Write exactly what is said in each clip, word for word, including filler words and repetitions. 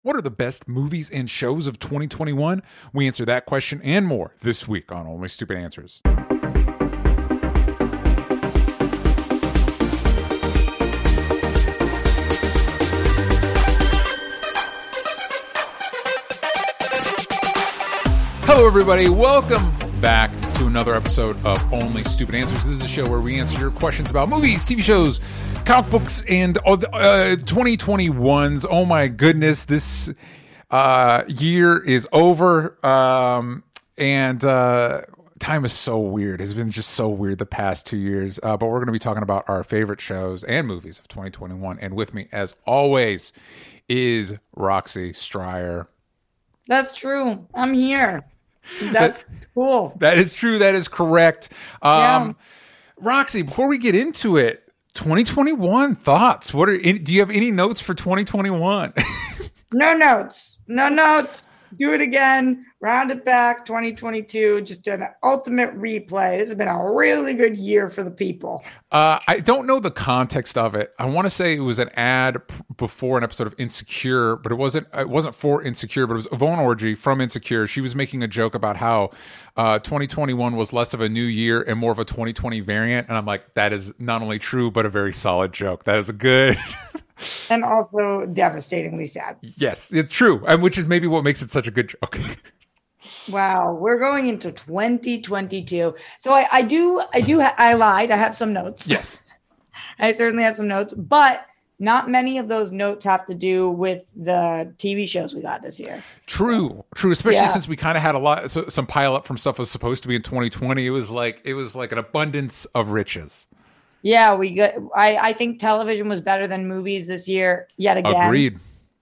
What are the best movies and shows of twenty twenty-one? We answer that question and more this week on Only Stupid Answers. Hello, everybody. Welcome back to another episode of Only Stupid Answers. This is a show where we answer your questions about movies, T V shows, comic books, and uh, twenty twenty-one's. Oh my goodness, this uh, year is over, um, and uh, time is so weird. It's been just so weird the past two years. Uh, but we're going to be talking about our favorite shows and movies of twenty twenty-one. And with me, as always, is Roxy Stryer. That's true. I'm here. That's that, cool. That is true. That is correct. Um, yeah. Roxy, before we get into it, twenty twenty-one thoughts. What are? Do you have any notes for twenty twenty-one? No notes. No notes. Do it again. Round it back. twenty twenty-two. Just an ultimate replay. This has been a really good year for the people. Uh, I don't know the context of it. I want to say it was an ad p- before an episode of Insecure, but it wasn't. It wasn't for Insecure, but it was Yvonne Orji from Insecure. She was making a joke about how uh, twenty twenty-one was less of a new year and more of a twenty twenty variant. And I'm like, that is not only true, but a very solid joke. That is a good. And also devastatingly sad. Yes, it's true. And which is maybe what makes it such a good joke. Wow, we're going into twenty twenty-two. So I, I do, I do, ha- I lied. I have some notes. Yes. I certainly have some notes, but not many of those notes have to do with the T V shows we got this year. True, true. Especially yeah. since we kind of had a lot, so, some pile up from stuff that was supposed to be in twenty twenty. It was like, it was like an abundance of riches. Yeah, we got. I, I think television was better than movies this year yet again. Agreed.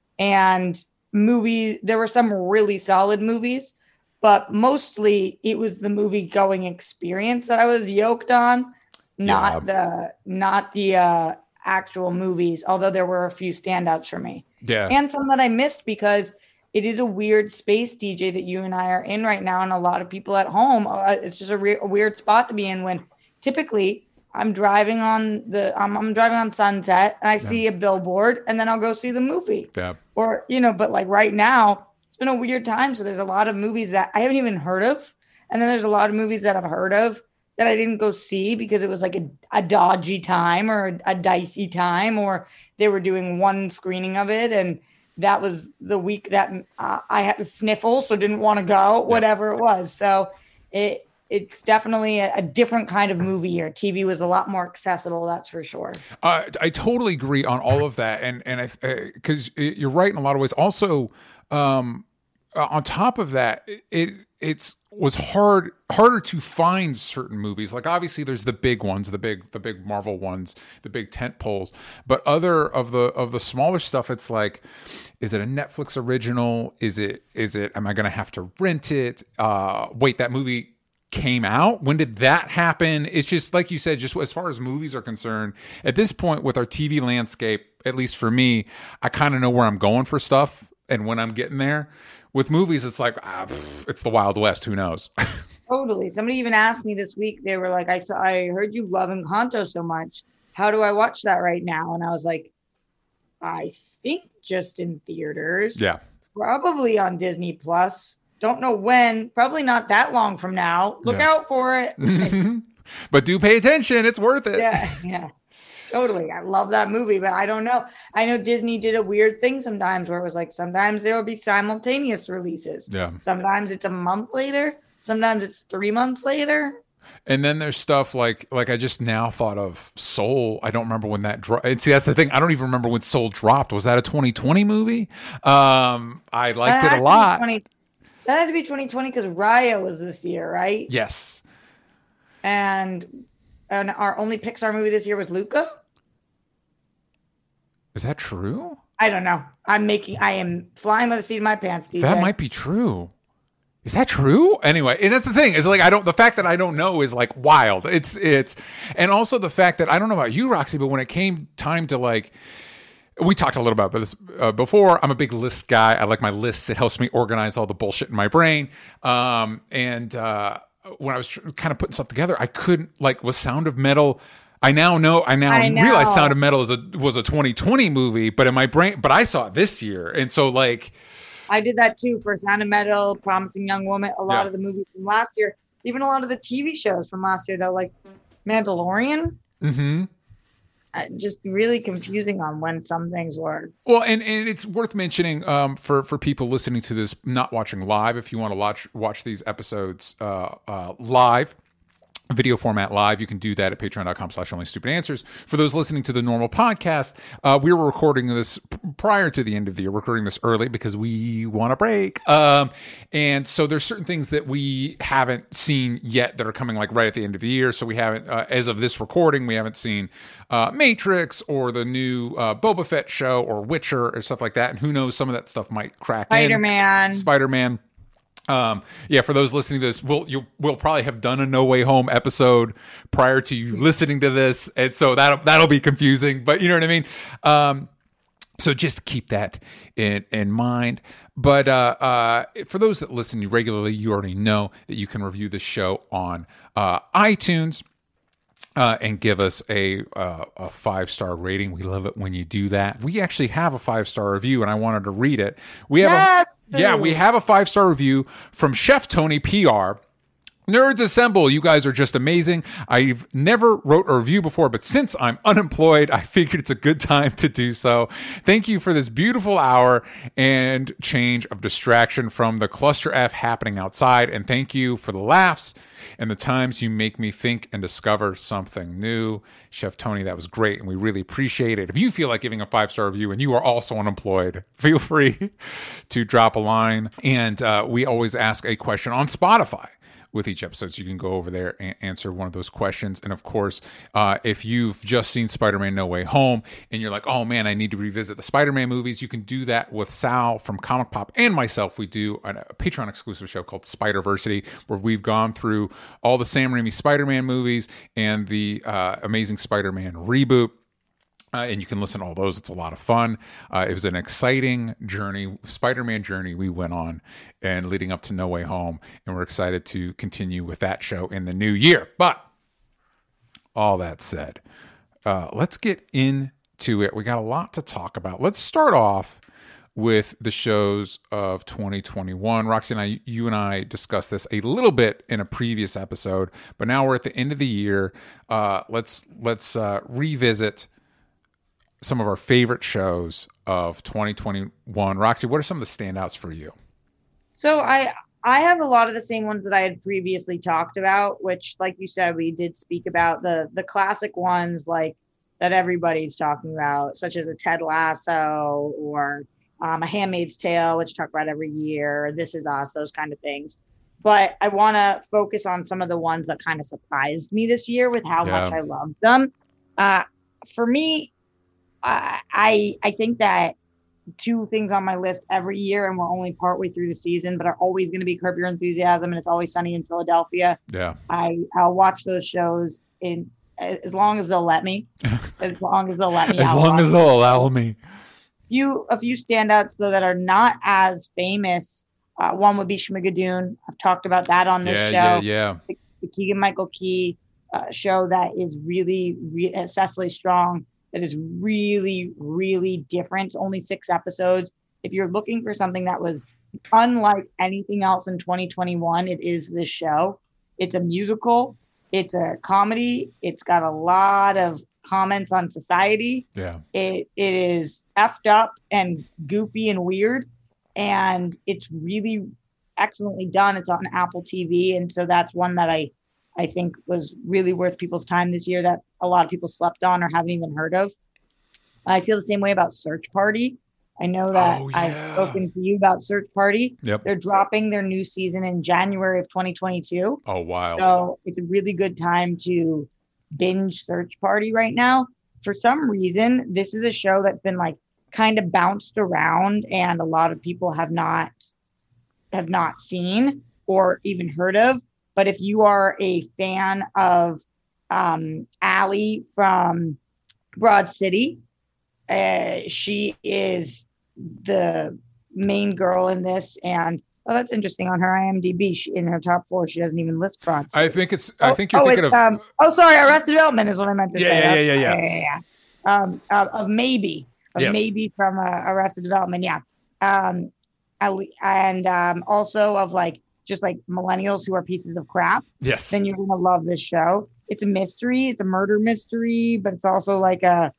And movies, there were some really solid movies, but mostly it was the movie going experience that I was yoked on, not yeah. the not the uh, actual movies. Although there were a few standouts for me. Yeah, and some that I missed because it is a weird space, D J, that you and I are in right now, and a lot of people at home. Uh, it's just a, re- a weird spot to be in when typically. I'm driving on the I'm, I'm driving on Sunset and I yeah. see a billboard and then I'll go see the movie. Yeah. Or, you know, but like right now, it's been a weird time. So there's a lot of movies that I haven't even heard of. And then there's a lot of movies that I've heard of that I didn't go see because it was like a, a dodgy time or a, a dicey time, or they were doing one screening of it. And that was the week that uh, I had to sniffle, so didn't want to go, whatever yeah. it was. So it, It's definitely a, a different kind of movie year. T V was a lot more accessible, that's for sure. Uh, I totally agree on all of that, and and I because uh, you're right in a lot of ways. Also, um, uh, on top of that, it it's was hard harder to find certain movies. Like obviously, there's the big ones, the big the big Marvel ones, the big tent poles. But other of the of the smaller stuff, it's like, is it a Netflix original? Is it is it? Am I going to have to rent it? Uh, wait, that movie came out? When did that happen? It's just like you said, just as far as movies are concerned, at this point with our T V landscape, at least for me, I kind of know where I'm going for stuff and when I'm getting there. With movies, it's like, ah, pff, it's the Wild West. Who knows? Totally. Somebody even asked me this week, they were like, I saw, I heard you love Encanto so much. How do I watch that right now? And I was like, I think just in theaters. Yeah. Probably on Disney Plus. Don't know when, probably not that long from now. Look yeah. out for it. But do pay attention. It's worth it. Yeah, yeah, totally. I love that movie, but I don't know. I know Disney did a weird thing sometimes where it was like, sometimes there will be simultaneous releases. Yeah. Sometimes it's a month later. Sometimes it's three months later. And then there's stuff like, like I just now thought of Soul. I don't remember when that dropped. And see, that's the thing. I don't even remember when Soul dropped. Was that a twenty twenty movie? Um, I liked it a lot. That had to be twenty twenty because Raya was this year, right? Yes. And and our only Pixar movie this year was Luca. Is that true? I don't know. I'm making, I am flying by the seat of my pants, D J. That might be true. Is that true? Anyway, and that's the thing is like, I don't, the fact that I don't know is like wild. It's, it's, and also the fact that I don't know about you, Roxy, but when it came time to like, we talked a little about this uh, before. I'm a big list guy. I like my lists. It helps me organize all the bullshit in my brain. Um, and uh, when I was tr- kind of putting stuff together, I couldn't, like, with Sound of Metal, I now know. I now I know. realize Sound of Metal is a was a twenty twenty movie, but in my brain, but I saw it this year, and so like, I did that too for Sound of Metal, Promising Young Woman. A lot Yeah. of the movies from last year, even a lot of the T V shows from last year, though, like Mandalorian. mm-hmm. Uh, just really confusing on when some things were. Well, and, and it's worth mentioning um, for for people listening to this, not watching live. If you want to watch watch these episodes uh, uh, live, video format live, you can do that at patreon.com slash only stupid answers. For those listening to the normal podcast, uh, we were recording this p- prior to the end of the year. We're recording this early because we want a break. Um, and so there's certain things that we haven't seen yet that are coming like right at the end of the year. So we haven't, uh, as of this recording, we haven't seen uh, Matrix or the new uh, Boba Fett show or Witcher or stuff like that. And who knows, some of that stuff might crack Spider-Man. in. Spider-Man. Um, yeah, for those listening to this, we'll you we'll probably have done a No Way Home episode prior to you listening to this, and so that'll that'll be confusing. But you know what I mean. Um, so just keep that in in mind. But uh, uh, for those that listen regularly, you already know that you can review this show on uh, iTunes. Uh, and give us a uh, a five star rating. We love it when you do that. We actually have a five star review, and I wanted to read it. We have Yes! a, yeah, we have a five star review from Chef Tony P R. Nerds assemble, you guys are just amazing. I've never wrote a review before, but since I'm unemployed, I figured it's a good time to do so. Thank you for this beautiful hour and change of distraction from the cluster F happening outside, and thank you for the laughs and the times you make me think and discover something new. Chef Tony, that was great, and we really appreciate it. If you feel like giving a five-star review and you are also unemployed, feel free to drop a line. And uh, we always ask a question on Spotify with each episode, so you can go over there and answer one of those questions. And of course, uh, if you've just seen Spider-Man No Way Home and you're like, oh man, I need to revisit the Spider-Man movies, you can do that with Sal from Comic Pop and myself. We do a Patreon exclusive show called Spider-Versity, where we've gone through all the Sam Raimi Spider-Man movies and the uh, Amazing Spider-Man reboot. Uh, and you can listen to all those. It's a lot of fun. Uh, it was an exciting journey, Spider-Man journey we went on and leading up to No Way Home. And we're excited to continue with that show in the new year. But all that said, uh, let's get into it. We got a lot to talk about. Let's start off with the shows of twenty twenty-one. Roxy and I, you and I discussed this a little bit in a previous episode, but now we're at the end of the year. Uh, let's let's uh, revisit some of our favorite shows of twenty twenty-one. Roxy, what are some of the standouts for you? So I I have a lot of the same ones that I had previously talked about, which, like you said, we did speak about the the classic ones like that everybody's talking about, such as a Ted Lasso or um, a Handmaid's Tale, which I talk about every year, This Is Us, those kind of things. But I want to focus on some of the ones that kind of surprised me this year with how Yeah. much I loved them. Uh, for me, Uh, I I think that two things on my list every year, and we're only partway through the season, but are always going to be Curb Your Enthusiasm and It's Always Sunny in Philadelphia. Yeah. I I'll watch those shows in as long as they'll let me. As long as they'll let me. As I'll long watch as they'll allow me. few a few standouts though that are not as famous. Uh, one would be Schmigadoon. I've talked about that on this Yeah, show. yeah, yeah. The, the Keegan Michael Key uh, show that is really re- uh, Cecily Strong. That is really, really different. It's only six episodes. If you're looking for something that was unlike anything else in twenty twenty-one, it is this show. It's a musical. It's a comedy. It's got a lot of comments on society. Yeah. It it is effed up and goofy and weird, and it's really excellently done. It's on Apple T V, and so that's one that I I think was really worth people's time this year that a lot of people slept on or haven't even heard of. I feel the same way about Search Party. I know that Oh, I've yeah. spoken to you about Search Party. Yep. They're dropping their new season in January of twenty twenty-two. Oh, wow. So it's a really good time to binge Search Party right now. For some reason, this is a show that's been like kind of bounced around and a lot of people have not have not seen or even heard of. But if you are a fan of um, Allie from Broad City, uh, she is the main girl in this, and Oh, that's interesting. On her IMDb, she, in her top four, she doesn't even list Broad City. I think it's. I oh, think you're oh, thinking of. Um, oh, sorry, Arrested Development is what I meant to yeah, say. yeah, yeah, yeah, yeah, yeah, yeah. Um, uh, of maybe, of Yes. maybe from uh, Arrested Development. Yeah. Um, and um, also of like just like millennials who are pieces of crap. Yes. Then you're gonna love this show. It's a mystery. It's a murder mystery, but it's also like a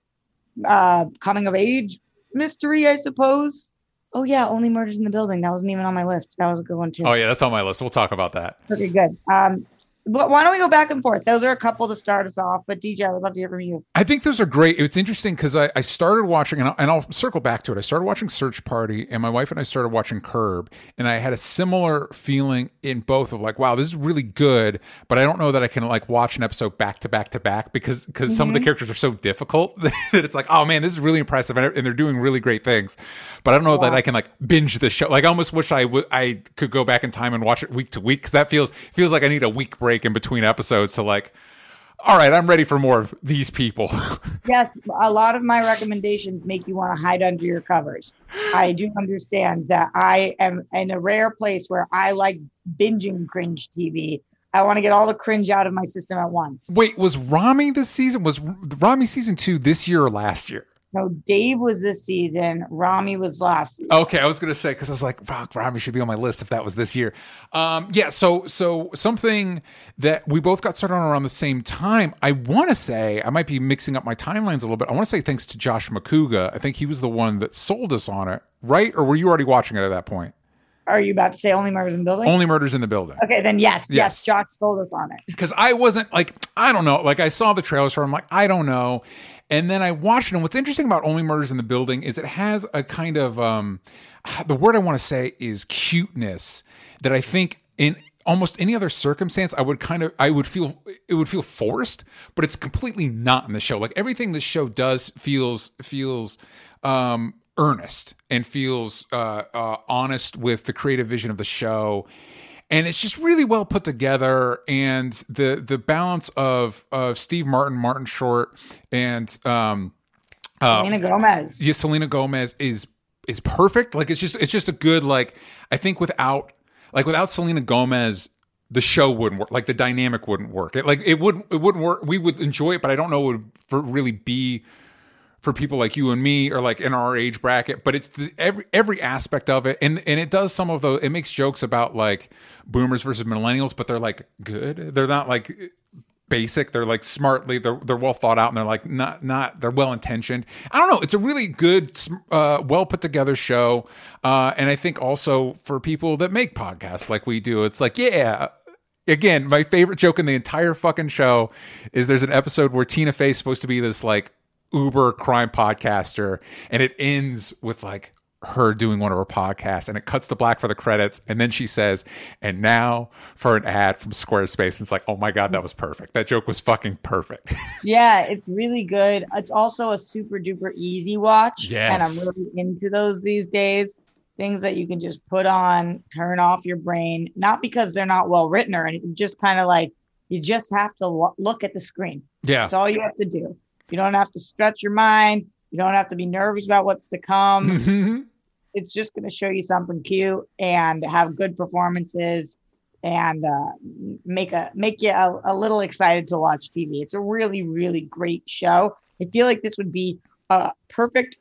uh, coming of age mystery, I suppose. Oh yeah, Only Murders in the Building. That wasn't even on my list. That was a good one too. Oh yeah, that's on my list. We'll talk about that. Okay, good. Um, but why don't we go back and forth? Those are a couple to start us off. But D J, I would love to hear from you. I think those are great. It's interesting because I, I started watching, and I'll, and I'll circle back to it. I started watching Search Party, and my wife and I started watching Curb, and I had a similar feeling in both of like, wow, this is really good, but I don't know that I can like watch an episode back to back to back because because mm-hmm. some of the characters are so difficult that it's like, oh man, this is really impressive, and, and they're doing really great things, but I don't know yeah. that I can like binge the show. Like I almost wish I would I could go back in time and watch it week to week because that feels feels like I need a week break in between episodes. To like, all right, I'm ready for more of these people. Yes, a lot of my recommendations make you want to hide under your covers. I do understand that I am in a rare place where I like binging cringe T V. I want to get all the cringe out of my system at once. Wait, was Rami this season? Was Rami season two this year or last year? No, Dave was this season. Rami was last season. Okay, I was going to say, because I was like, fuck, Rami should be on my list if that was this year. Um, yeah, so so something that we both got started on around the same time, I want to say, I might be mixing up my timelines a little bit. I want to say thanks to Josh McCouga. I think he was the one that sold us on it, right? Or were you already watching it at that point? Are you about to say Only Murders in the Building? Only Murders in the Building. Okay, then yes, yes, yes Josh sold us on it. Because I wasn't like, I don't know. Like I saw the trailers for it. I'm like, I don't know. And then I watched it. And what's interesting about Only Murders in the Building is it has a kind of, um, the word I want to say is cuteness that I think in almost any other circumstance, I would kind of, I would feel, it would feel forced, but it's completely not in the show. Like everything this show does feels, feels, um, earnest and feels uh, uh, honest with the creative vision of the show, and it's just really well put together. And the the balance of of Steve Martin, Martin Short, and um, uh, Selena Gomez, yeah, Selena Gomez is is perfect. Like it's just it's just a good like I think without like without Selena Gomez, the show wouldn't work. Like the dynamic wouldn't work. It like it wouldn't it wouldn't work. We would enjoy it, but I don't know it would for really be for people like you and me or like in our age bracket, but it's the, every every aspect of it. And and it does some of the, it makes jokes about like boomers versus millennials, but they're like good. They're not like basic. They're like smartly, they're, they're well thought out and they're like not, not, they're well intentioned. I don't know. It's a really good, uh, well put together show. Uh, and I think also for people that make podcasts like we do, it's like, yeah, again, my favorite joke in the entire fucking show is there's an episode where Tina Fey is supposed to be this like uber crime podcaster, and it ends with like her doing one of her podcasts, and it cuts to black for the credits, and then she says, and now for an ad from Squarespace. And it's like, oh my god, that was perfect. That joke was fucking perfect. Yeah, it's really good. It's also a super duper easy watch. Yes. And I'm really into those these days. Things that you can just put on, turn off your brain, not because they're not well written or anything, just kind of like you just have to lo- look at the screen. Yeah. That's all you have to do. You don't have to stretch your mind. You don't have to be nervous about what's to come. It's just going to show you something cute and have good performances and uh, make a make you a, a little excited to watch T V. It's a really, really great show. I feel like this would be a perfect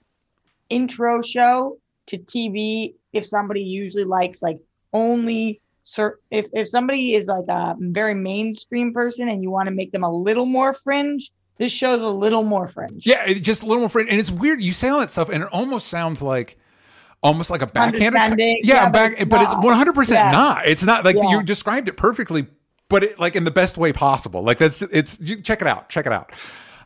intro show to T V if somebody usually likes like only certain, if, if somebody is like a very mainstream person and you want to make them a little more fringe, this show's a little more fringe. Yeah, it, just a little more fringe. And it's weird. You say all that stuff and it almost sounds like almost like a backhanded. Yeah, yeah, back, but, but it's one hundred percent yeah. not. It's not like yeah. you described it perfectly, but it like in the best way possible. Like that's it's check it out. Check it out.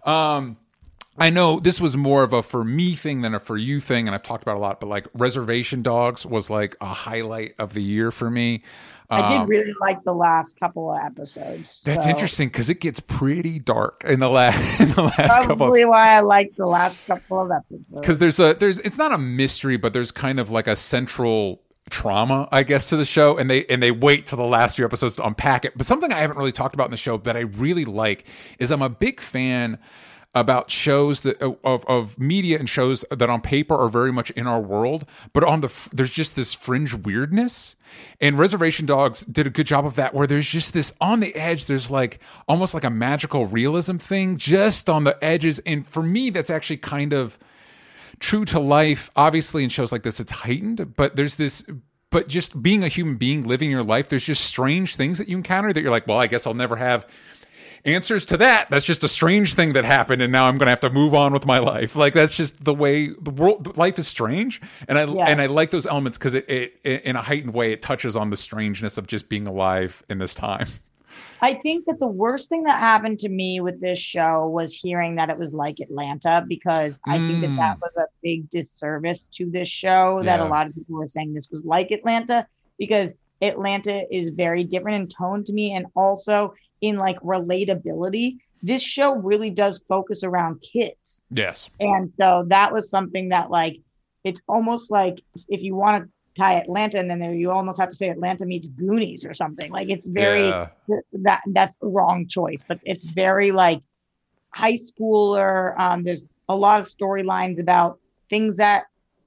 Um I know this was more of a for me thing than a for you thing, and I've talked about it a lot, but like Reservation Dogs was like a highlight of the year for me. I um, did really like the last couple of episodes. That's so. interesting because it gets pretty dark in the last in the last Probably couple. Probably why I like the last couple of episodes. Because there's a there's it's not a mystery, but there's kind of like a central trauma, I guess, to the show, and they and they wait till the last few episodes to unpack it. But something I haven't really talked about in the show that I really like is I'm a big fan about shows that of of media and shows that on paper are very much in our world, but on the there's just this fringe weirdness. And Reservation Dogs did a good job of that, where there's just this on the edge. There's like almost like a magical realism thing just on the edges. And for me, that's actually kind of true to life. Obviously, in shows like this, it's heightened, but there's this. But just being a human being, living your life, there's just strange things that you encounter that you're like, well, I guess I'll never have answers to that. That's just a strange thing that happened, and now I'm going to have to move on with my life. Like, that's just the way the world, life is strange, and I yeah. and I like those elements because it, it, it, in a heightened way, it touches on the strangeness of just being alive in this time. I think that the worst thing that happened to me with this show was hearing that it was like Atlanta, because I mm. think that that was a big disservice to this show, that yeah. a lot of people were saying this was like Atlanta, because Atlanta is very different in tone to me, and also in like relatability. This show really does focus around kids. Yes. And so that was something that, like, it's almost like if you want to tie Atlanta, and then there you almost have to say Atlanta meets Goonies or something. Like, it's very yeah. that that's the wrong choice, but it's very like high schooler. Um, there's a lot of storylines about things that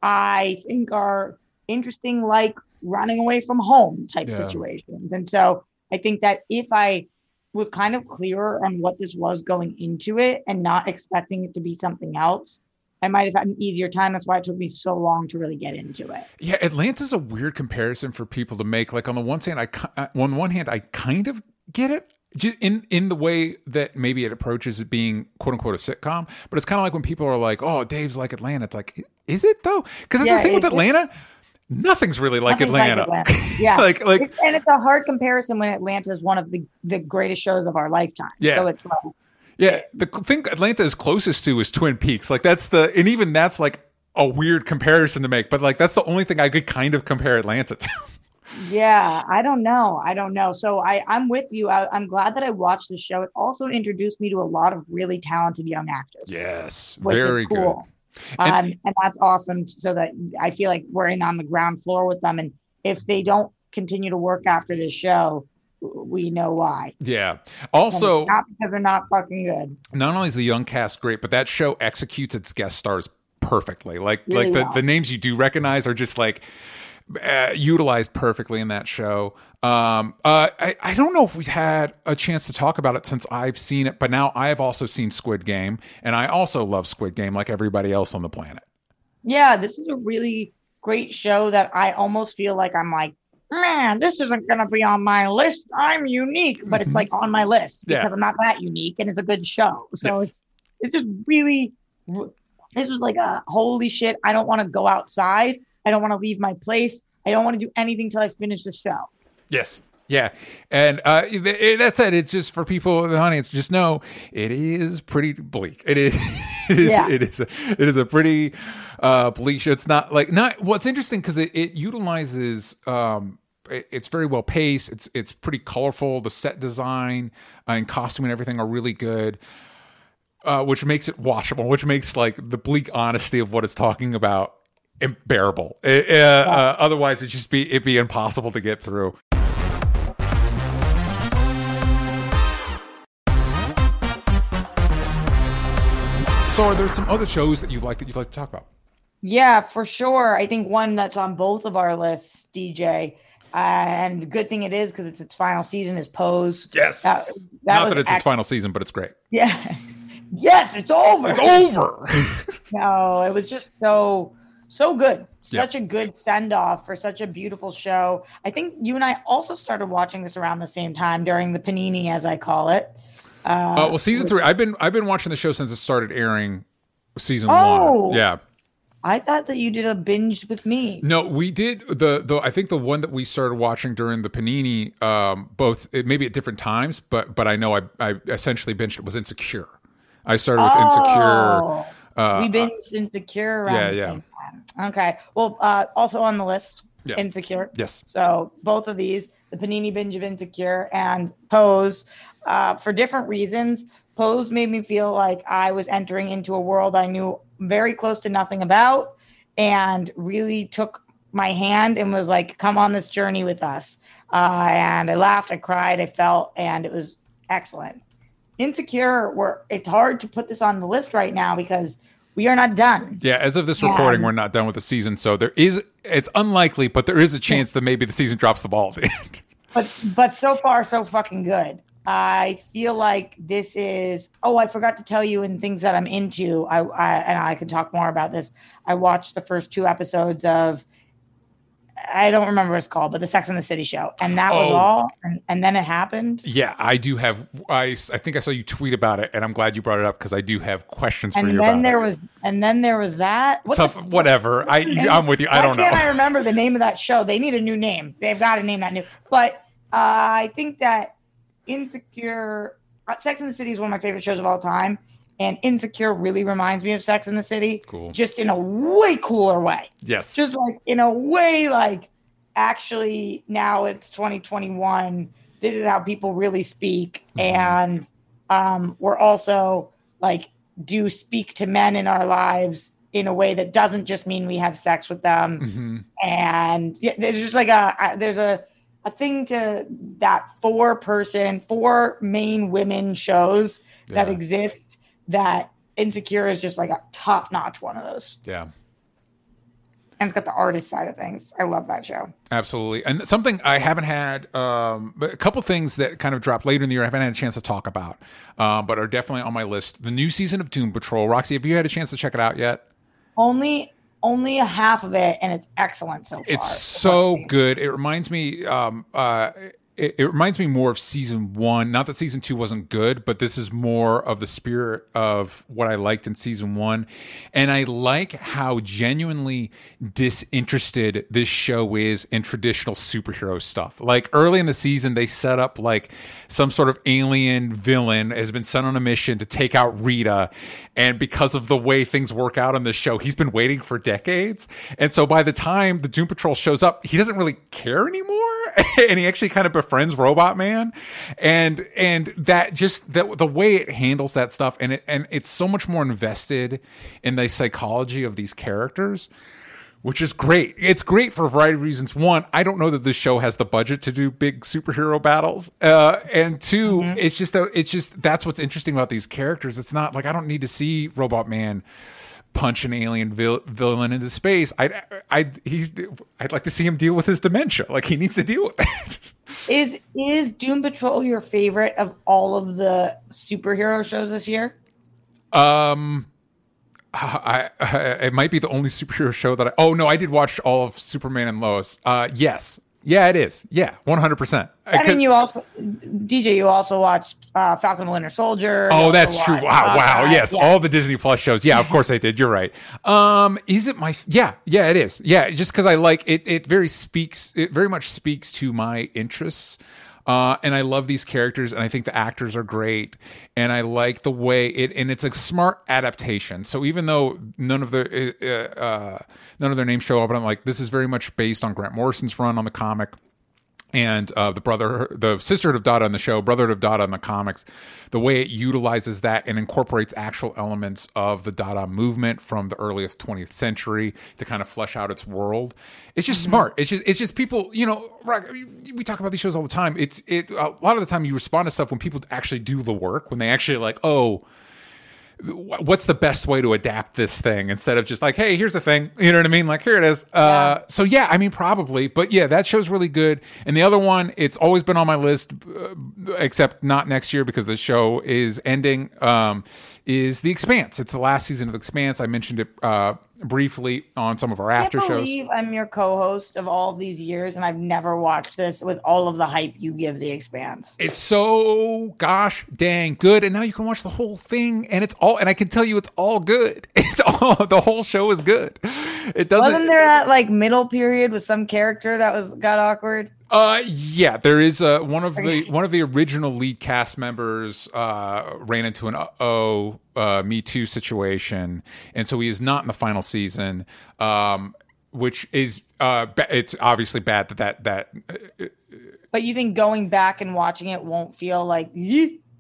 I think are interesting, like running away from home type yeah. situations. And so I think that if I was kind of clearer on what this was going into it and not expecting it to be something else, I might have had an easier time. That's why it took me so long to really get into it. Yeah, Atlanta's a weird comparison for people to make. Like, on the one hand, I on one hand I kind of get it in in the way that maybe it approaches it being quote unquote a sitcom, but it's kind of like when people are like, "Oh, Dave's like Atlanta." It's like, is it though? Because that's yeah, the thing with Atlanta. Nothing's really like Nothing's Atlanta. Like Atlanta. Yeah, like like, it's, and it's a hard comparison when Atlanta is one of the the greatest shows of our lifetime. Yeah. So it's like. Yeah, the thing Atlanta is closest to is Twin Peaks. Like, that's the, and even that's like a weird comparison to make, but like that's the only thing I could kind of compare Atlanta to. Yeah, I don't know. I don't know. So I, I'm with you. I, I'm glad that I watched the show. It also introduced me to a lot of really talented young actors. Yes, very cool. good. And, um, and that's awesome. So that I feel like we're in on the ground floor with them. And if they don't continue to work after this show, we know why. Yeah. Also, not because they're not fucking good. Not only is the young cast great, but that show executes its guest stars perfectly. Like, really like the, well. the names you do recognize are just like uh, utilized perfectly in that show. Um, uh, I, I don't know if we've had a chance to talk about it since I've seen it, but now I have also seen Squid Game, and I also love Squid Game like everybody else on the planet. Yeah, this is a really great show that I almost feel like I'm like, man, this isn't going to be on my list. I'm unique, but it's like on my list because yeah. I'm not that unique, and it's a good show. So yes. it's it's just really, this was like a holy shit. I don't want to go outside. I don't want to leave my place. I don't want to do anything till I finish the show. Yes. Yeah. And uh, that said, it's just for people in the audience, just know it is pretty bleak. It is, it is, yeah. it is, a, it is a pretty uh, bleak show. It's not like, not what's interesting because it, it utilizes, um, it, it's very well paced. It's, it's pretty colorful. The set design uh, and costume and everything are really good. Uh, which makes it watchable, which makes like the bleak honesty of what it's talking about unbearable. It, uh, yeah. uh, otherwise, it'd just be it'd be impossible to get through. So, are there some other shows that you'd like that you'd like to talk about? Yeah, for sure. I think one that's on both of our lists, D J. Uh, and the good thing it is because it's its final season is Pose. Yes, that, that not that it's act- its final season, but it's great. Yeah. Yes, it's over. It's over. No, it was just so, so good. Such yep. a good send off for such a beautiful show. I think you and I also started watching this around the same time during the Panini, as I call it. Uh, uh, well, season three. I've been I've been watching the show since it started airing. Season oh, one. Yeah. I thought that you did a binge with me. No, we did the the. I think the one that we started watching during the Panini, um, both it maybe at different times, but but I know I I essentially binged it was Insecure. I started with oh, Insecure. Uh, we binged Insecure around yeah, the yeah. same time. Okay. Well, uh, also on the list, yeah. Insecure. Yes. So both of these, the Panini binge of Insecure and Pose, uh, for different reasons. Pose made me feel like I was entering into a world I knew very close to nothing about, and really took my hand and was like, come on this journey with us. Uh, and I laughed, I cried, I felt, and it was excellent. Insecure, we're, it's hard to put this on the list right now because we are not done. Yeah, as of this recording, we're not done with the season. So there is, it's unlikely, but there is a chance that maybe the season drops the ball at the end. But, but so far, so fucking good. I feel like this is, oh, I forgot to tell you in things that I'm into. I, I and I can talk more about this. I watched the first two episodes of, I don't remember what it's called, but the Sex and the City show. And that was Oh. all. And, and then it happened. Yeah, I do have, I, I think I saw you tweet about it, and I'm glad you brought it up because I do have questions for And you then about there it. was, and then there was that. What Some, the f- whatever. I, I'm with you. I don't Why can't know. I remember the name of that show? They need a new name. They've got to name that new. But uh, I think that Insecure, uh, Sex and the City is one of my favorite shows of all time. And Insecure really reminds me of Sex and the City. Cool. Just in a way cooler way. Yes. Just like in a way like, actually, now it's twenty twenty-one. This is how people really speak. Mm-hmm. And um, we're also like, do speak to men in our lives in a way that doesn't just mean we have sex with them. Mm-hmm. And yeah, there's just like a, a there's a, a thing to that four person, four main women shows that Yeah. exist that Insecure is just like a top notch one of those. Yeah. And it's got the artist side of things. I love that show. Absolutely. And something I haven't had, um, but a couple things that kind of dropped later in the year I haven't had a chance to talk about, uh, but are definitely on my list. The new season of Doom Patrol. Roxy, have you had a chance to check it out yet? Only only a half of it, and it's excellent so far. It's so good. It reminds me, um, uh, it, it reminds me more of season one. Not that season two wasn't good, but this is more of the spirit of what I liked in season one. And I like how genuinely disinterested this show is in traditional superhero stuff. Like early in the season, they set up like some sort of alien villain has been sent on a mission to take out Rita. And because of the way things work out on this show, he's been waiting for decades. And so by the time the Doom Patrol shows up, he doesn't really care anymore. And he actually kind of befriends Robot Man. And and that just the, the way it handles that stuff, and it and it's so much more invested in the psychology of these characters, which is great. It's great for a variety of reasons. One, I don't know that this show has the budget to do big superhero battles. Uh, and two, mm-hmm. it's just, a, it's just, that's what's interesting about these characters. It's not like, I don't need to see Robot Man punch an alien vil- villain into space. I'd, I'd, he's, I'd like to see him deal with his dementia. Like he needs to deal with that. Is, is Doom Patrol your favorite of all of the superhero shows this year? Um, I, I it might be the only superhero show that I oh no I did watch all of Superman and Lois. Uh yes. Yeah, it is. Yeah, one hundred percent. I mean, you also D J you also watched uh Falcon and Winter Soldier. Oh, that's true. Watched, Wow, uh, wow. Yes, yeah. all the Disney Plus shows. Yeah, of course I did. You're right. Um is it my Yeah, yeah, it is. Yeah, just cuz I like it it very speaks it very much speaks to my interests. Uh, and I love these characters, and I think the actors are great, and I like the way it, and it's a smart adaptation. So even though none of the uh, uh, none of their names show up, and I'm like, this is very much based on Grant Morrison's run on the comic, and uh, the brother, the Sisterhood of Dada on the show, Brotherhood of Dada in the comics. The way it utilizes that and incorporates actual elements of the Dada movement from the earliest twentieth century to kind of flesh out its world. It's just mm-hmm. smart. It's just it's just people, you know, we talk about these shows all the time. It's it a lot of the time you respond to stuff when people actually do the work, when they actually like, oh, what's the best way to adapt this thing, instead of just like, hey, here's the thing, you know what I mean, like here it is. Yeah. Uh so yeah, I mean, probably, but yeah, that show's really good. And the other one, it's always been on my list, uh, except not next year because the show is ending, um is The Expanse. It's the last season of The Expanse. I mentioned it uh briefly on some of our after I can't shows. believe I'm your co-host of all of these years, and I've never watched this with all of the hype you give The Expanse. It's so gosh dang good, and now you can watch the whole thing, and it's all. And I can tell you, it's all good. It's all. The whole show is good. It doesn't. Wasn't there that like middle period with some character that was got awkward? Uh, yeah, there is uh one of the one of the original lead cast members uh ran into an uh-oh uh Me Too situation, and so he is not in the final season. Um, which is uh ba- it's obviously bad that that that. Uh, but you think going back and watching it won't feel like? Yee?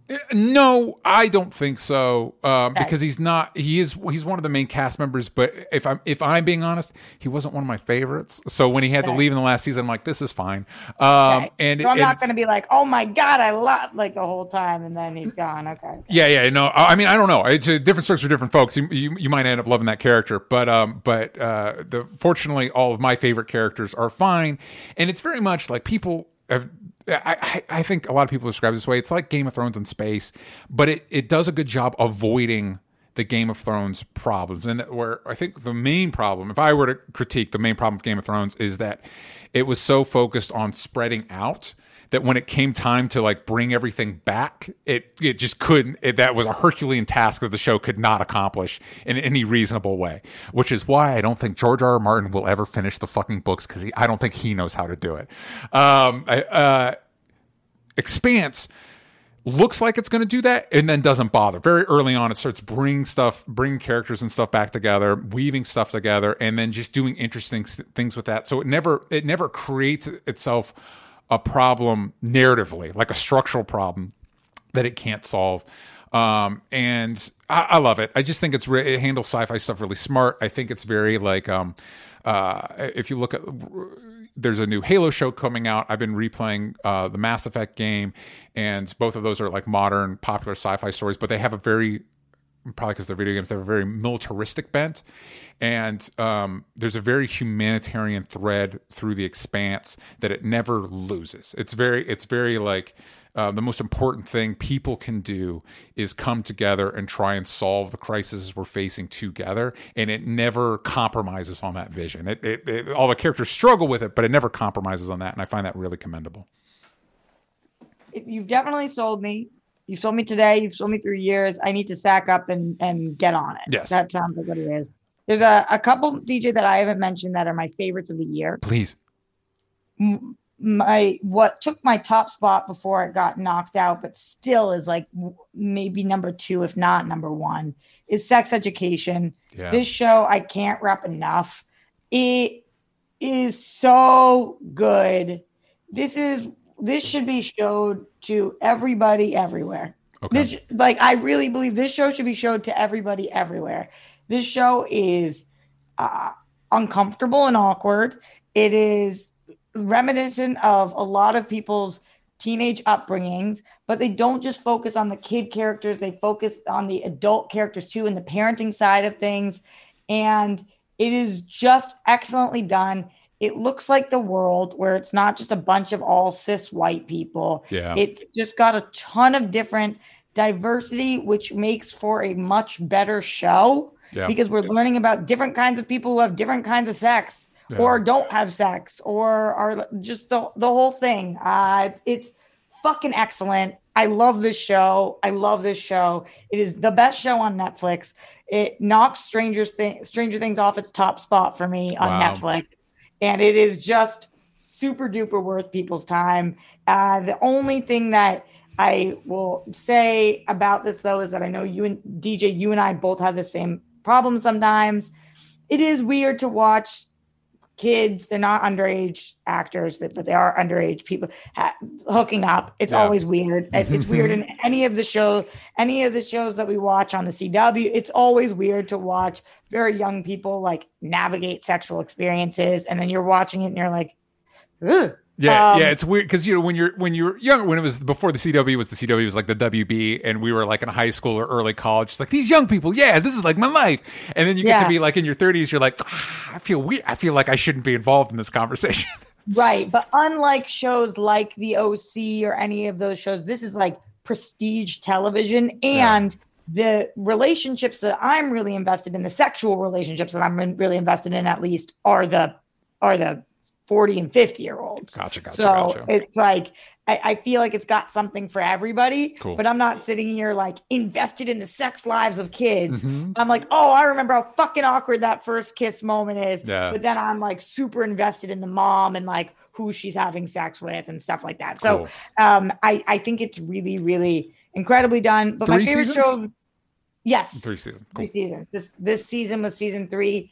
No, I don't think so. Um, Okay. because he's not. He is. He's one of the main cast members. But if I'm if I'm being honest, he wasn't one of my favorites. So when he had to Okay. leave in the last season, I'm like, this is fine. Um, Okay. and, so I'm and not it's- going to be like, oh my God, I love like the whole time. And then he's gone. Okay. okay. Yeah, yeah, no. I mean, I don't know. It's a different strokes for different folks. You, you, you might end up loving that character, but um, but uh, the fortunately, all of my favorite characters are fine, and it's very much like people have. I, I I think a lot of people describe it this way. It's like Game of Thrones in space, but it it does a good job avoiding the Game of Thrones problems. And where I think the main problem, if I were to critique the main problem with Game of Thrones, is that it was so focused on spreading out that when it came time to like bring everything back, it it just couldn't. It, that was a Herculean task that the show could not accomplish in any reasonable way. Which is why I don't think George R. R. Martin will ever finish the fucking books, because I don't think he knows how to do it. Um, I, uh, Expanse looks like it's going to do that and then doesn't bother. Very early on, it starts bringing stuff, bringing characters and stuff back together, weaving stuff together, and then just doing interesting things with that. So it never it never creates itself a problem narratively, like a structural problem that it can't solve. Um, and I, I love it. I just think it's re- it handles sci-fi stuff really smart. I think it's very like um, uh, if you look at there's a new Halo show coming out. I've been replaying uh, the Mass Effect game, and both of those are like modern, popular sci-fi stories, but they have a very probably because they're video games, they have a very militaristic bent. And um, there's a very humanitarian thread through the Expanse that it never loses. It's very, it's very like uh, the most important thing people can do is come together and try and solve the crises we're facing together. And it never compromises on that vision. It, it, it, all the characters struggle with it, but it never compromises on that. And I find that really commendable. You've definitely sold me. You've sold me today. You've sold me through years. I need to sack up and, and get on it. Yes. That sounds like what it is. There's a, a couple, D J, that I haven't mentioned that are my favorites of the year. Please. M- My what took my top spot before it got knocked out, but still is like maybe number two, if not number one, is Sex Education. Yeah. This show I can't rep enough. It is so good. This is this should be showed to everybody everywhere. Okay. This like I really believe this show should be showed to everybody everywhere. This show is uh, uncomfortable and awkward. It is reminiscent of a lot of people's teenage upbringings, but they don't just focus on the kid characters. They focus on the adult characters too, and the parenting side of things. And it is just excellently done. It looks like The World, where it's not just a bunch of all cis white people. Yeah. It just got a ton of different diversity, which makes for a much better show. Yeah. Because we're learning about different kinds of people who have different kinds of sex. Yeah. Or don't have sex, or are just the, the whole thing. Uh, it's fucking excellent. I love this show. I love this show. It is the best show on Netflix. It knocks Stranger, Th- Stranger Things off its top spot for me on Wow. Netflix. And it is just super duper worth people's time. Uh, the only thing that I will say about this, though, is that I know you and D J, you and I both have the same problem sometimes. It is weird to watch kids, they're not underage actors, but they are underage people ha- hooking up. It's Yeah. always weird. It's weird in any of the show, any of the shows that we watch on the C W. It's always weird to watch very young people like navigate sexual experiences, and then you're watching it and you're like, ugh. Yeah, Um, yeah, it's weird because you know when you're when you're younger, when it was before the C W was the C W was like the W B, and we were like in high school or early college. It's like these young people, yeah, this is like my life. And then you get Yeah. to be like in your thirties, you're like, ah, I feel weird. I feel like I shouldn't be involved in this conversation. Right. But unlike shows like The O C or any of those shows, this is like prestige television. And the relationships that I'm really invested in, the sexual relationships that I'm really invested in, at least, are the are the forty and fifty year olds. Gotcha, gotcha, So gotcha. it's like I, I feel like it's got something for everybody. Cool. But I'm not sitting here like invested in the sex lives of kids. Mhm. I'm like, oh, I remember how fucking awkward that first kiss moment is. Yeah. But then I'm like super invested in the mom and like who she's having sex with and stuff like that. So Cool. um, I, I think it's really, really incredibly done. But Three my favorite seasons? show, yes, Three seasons. Cool. three seasons. This this season was season three.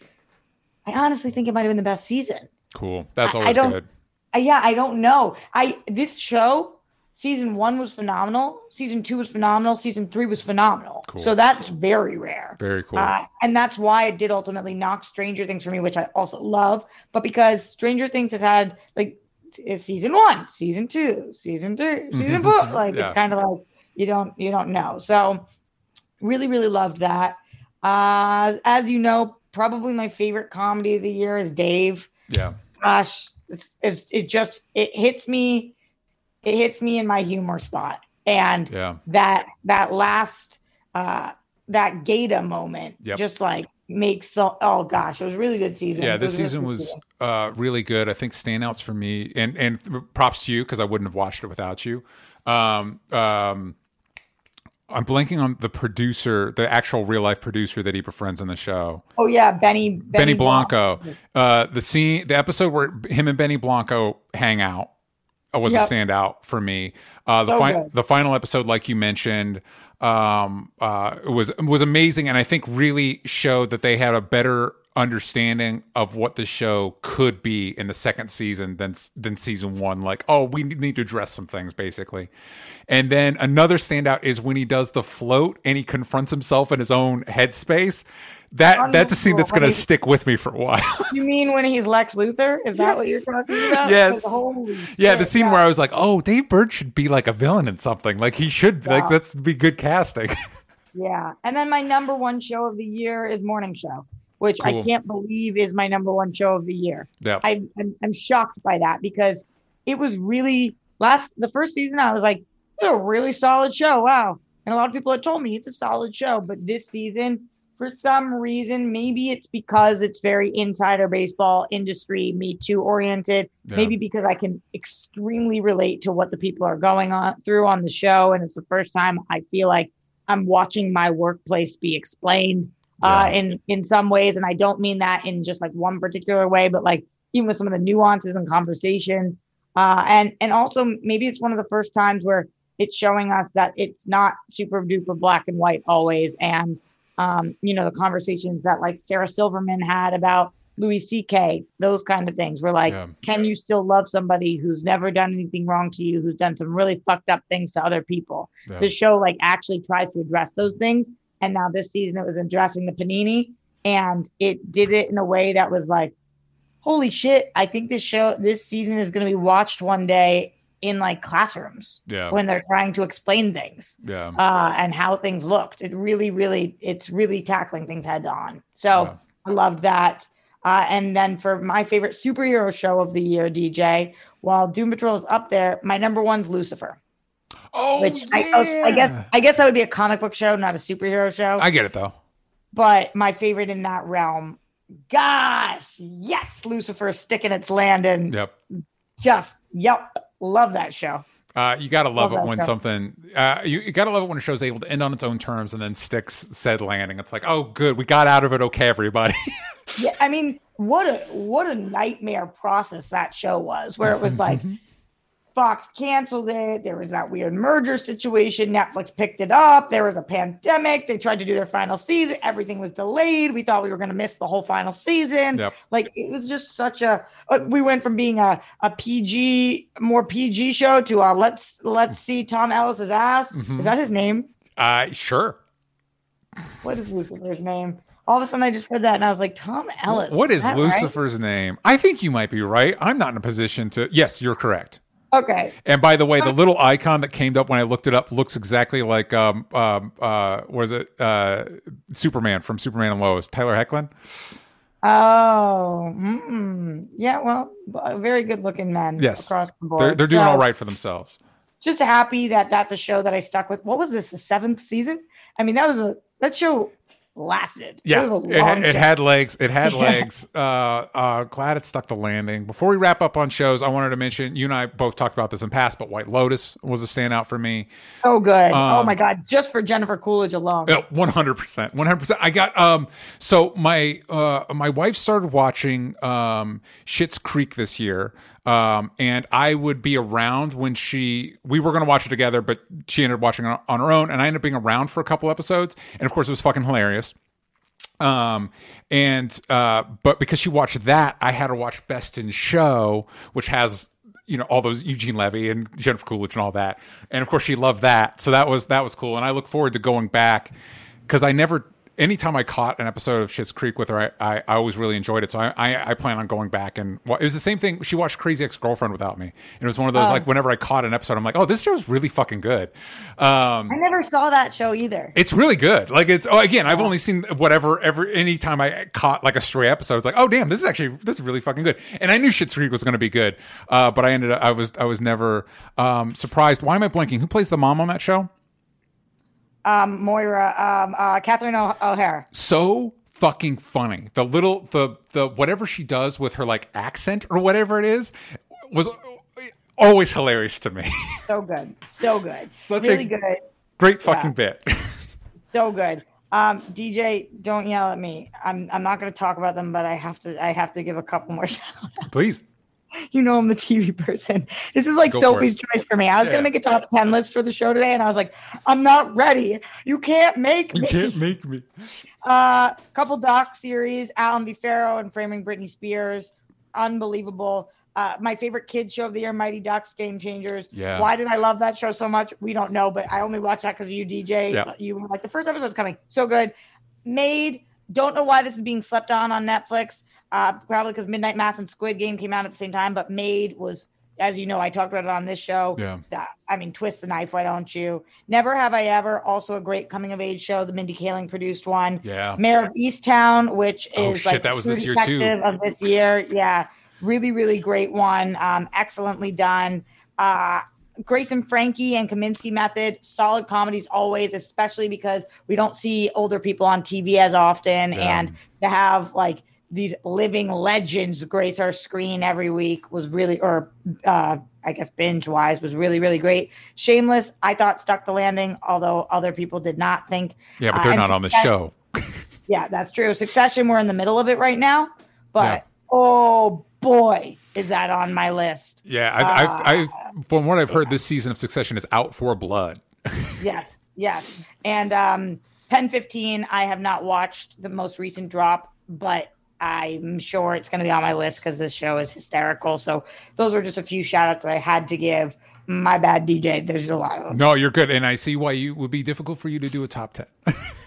I honestly think it might have been the best season. Cool. That's I- I always don't- good. I, yeah, I don't know. I this show season one was phenomenal. Season two was phenomenal. Season three was phenomenal. Cool. So that's very rare. Very cool. Uh, and that's why it did ultimately knock Stranger Things for me, which I also love. But because Stranger Things has had like is season one, season two, season three, season four, like yeah. it's kind of like you don't you don't know. So really, really loved that. Uh, as you know, probably my favorite comedy of the year is Dave. Yeah. Gosh, it's, it's it just it hits me. It hits me in my humor spot. And yeah. that that last uh that Gata moment yep. just like makes the oh gosh, it was a really good season. Yeah, this season was uh really good. I think standouts for me, and and props to you because I wouldn't have watched it without you. Um um I'm blanking on the producer, the actual real life producer that he befriends in the show. Oh yeah, Benny Benny, Benny Blanco. Blanco. Uh the scene the episode where him and Benny Blanco hang out was yep. a standout for me. Uh, the, so fi- the final episode, like you mentioned, um, uh, was was amazing, and I think really showed that they had a better understanding of what the show could be in the second season than than season one. Like, oh, we need to address some things, basically. And then another standout is when he does the float and he confronts himself in his own headspace. That that's a scene that's going to stick with me for a while. You mean when he's Lex Luthor? Is that yes. what you're talking about? Yes. Holy yeah, shit, the scene yeah. where I was like, "Oh, Dave Bird should be like a villain in something. Like he should. Yeah. Like that's be good casting." Yeah, and then my number one show of the year is Morning Show, which cool. I can't believe is my number one show of the year. Yeah, I, I'm I'm shocked by that because it was really last the first season. I was like, "It's a really solid show." Wow, and a lot of people had told me it's a solid show, but this season, for some reason, maybe it's because it's very insider baseball industry, Me Too oriented. Yeah. Maybe because I can extremely relate to what the people are going on through on the show. And it's the first time I feel like I'm watching my workplace be explained yeah. uh, in, in some ways. And I don't mean that in just like one particular way, but like even with some of the nuances and conversations. Uh, and, and also maybe it's one of the first times where it's showing us that it's not super duper black and white always. And Um, you know, the conversations that like Sarah Silverman had about Louis C K, those kind of things. We're like, yeah. can you still love somebody who's never done anything wrong to you, who's done some really fucked up things to other people? Yeah. The show like actually tries to address those things. And now this season it was addressing the panini, and it did it in a way that was like, holy shit, I think this show, this season is going to be watched one day in like classrooms yeah. when they're trying to explain things yeah. uh, and how things looked. It really, really, it's really tackling things head on. So yeah. I loved that. Uh, and then for my favorite superhero show of the year, D J, while Doom Patrol is up there, my number one's Lucifer. Oh, which yeah. I, I guess, I guess that would be a comic book show, not a superhero show. I get it though. But my favorite in that realm, gosh, yes, Lucifer sticking its landing. Yep. Just, yep. Love that show. Uh, you gotta love, love it when show. something. Uh, you, you gotta love it when a show's able to end on its own terms and then sticks said landing. It's like, oh, good, we got out of it. Okay, everybody. Yeah, I mean, what a what a nightmare process that show was, where it was like Fox canceled it. There was that weird merger situation. Netflix picked it up. There was a pandemic. They tried to do their final season. Everything was delayed. We thought we were going to miss the whole final season. Yep. Like it was just such a. Uh, we went from being a a P G, more P G show to a let's let's see Tom Ellis's ass. Mm-hmm. Is that his name? Uh sure. What is Lucifer's name? All of a sudden, I just said that, and I was like, Tom Ellis. What is, is Lucifer's right? name? I think you might be right. I'm not in a position to. Yes, you're correct. Okay. And by the way, the little icon that came up when I looked it up looks exactly like um um uh what is it uh Superman from Superman and Lois, Tyler Hoechlin. Oh, mm, yeah. Well, very good looking men. Yes, across the board. They're, they're doing so, all right for themselves. Just happy that that's a show that I stuck with. What was this? The seventh season? I mean, that was a that show lasted. Yeah, it, was a it, long it show. had legs. It had Yeah. legs. Uh, uh, glad it stuck the landing. Before we wrap up on shows, I wanted to mention, you and I both talked about this in past, but White Lotus was a standout for me. Oh, good. Um, oh my God. Just for Jennifer Coolidge alone. Yeah, one hundred percent. one hundred percent. I got, um, so my, uh, my wife started watching, um, Schitt's Creek this year. Um, and I would be around when she, we were going to watch it together, but she ended up watching it on her own, and I ended up being around for a couple episodes. And of course it was fucking hilarious. Um, and, uh, but because she watched that, I had to watch Best in Show, which has you know, all those Eugene Levy and Jennifer Coolidge and all that. And of course she loved that. So that was, that was cool. And I look forward to going back because I never, anytime I caught an episode of Schitt's Creek with her, I, I, I always really enjoyed it. So I, I, I plan on going back and well, it was the same thing. She watched Crazy Ex-Girlfriend without me. And it was one of those, Oh. like, whenever I caught an episode, I'm like, oh, this show's really fucking good. Um, I never saw that show either. it's really good. Like it's, oh, again, I've only seen whatever, every, anytime I caught like a stray episode, it's like, oh damn, this is actually, this is really fucking good. And I knew Schitt's Creek was going to be good. Uh, but I ended up, I was, I was never, um, surprised. Why am I blanking? Who plays the mom on that show? Um, Moira, um, uh, Catherine o- O'Hara. So fucking funny. The little the the whatever she does with her like accent or whatever it is was always hilarious to me. So good, so good, Such really a- good, Great fucking bit. so good. Um, D J, don't yell at me. I'm I'm not going to talk about them, but I have to I have to give a couple more shout outs. Please. You know I'm the T V person. This is like Go for Sophie's it. choice for me. I was Yeah. gonna make a top ten list for the show today, and I was like, I'm not ready. You can't make You me. can't make me. Uh, couple doc series, Alan B. Farrow and Framing Britney Spears, unbelievable. Uh, my favorite kids show of the year, Mighty Ducks, Game Changers. Yeah. Why did I love that show so much? We don't know, but I only watched that because of you, D J. Yeah. You were like, the first episode's coming, so good. Made. Don't know why this is being slept on on Netflix. Uh, probably because Midnight Mass and Squid Game came out at the same time. But Made was, as you know, I talked about it on this show. Yeah. That, I mean, Twist the Knife, why don't you? Never Have I Ever, also a great coming of age show. The Mindy Kaling produced one. Yeah. Mayor of Easttown, which Oh, is shit, like that was True this year, too. Detective of this year. Yeah, really, really great one. Um, excellently done. Uh, Grace and Frankie and Kaminsky Method, solid comedies always, especially because we don't see older people on T V as often, Yeah. and to have like these living legends grace our screen every week was really, or uh, I guess binge wise, was really, really great. Shameless, I thought stuck the landing, although other people did not think. Yeah, but Uh, they're and not on the Succession- show. Yeah, that's true. Succession, we're in the middle of it right now, but Yeah. oh boy, is that on my list. Yeah, I've, I've, I've, from what I've heard, this season of Succession is out for blood. Yes, yes. And um, Pen fifteen, I have not watched the most recent drop, but I'm sure it's going to be on my list because this show is hysterical. So those were just a few shout outs that I had to give. My bad, D J. There's a lot of them. No, you're good, and I see why you would be difficult for you to do a top ten.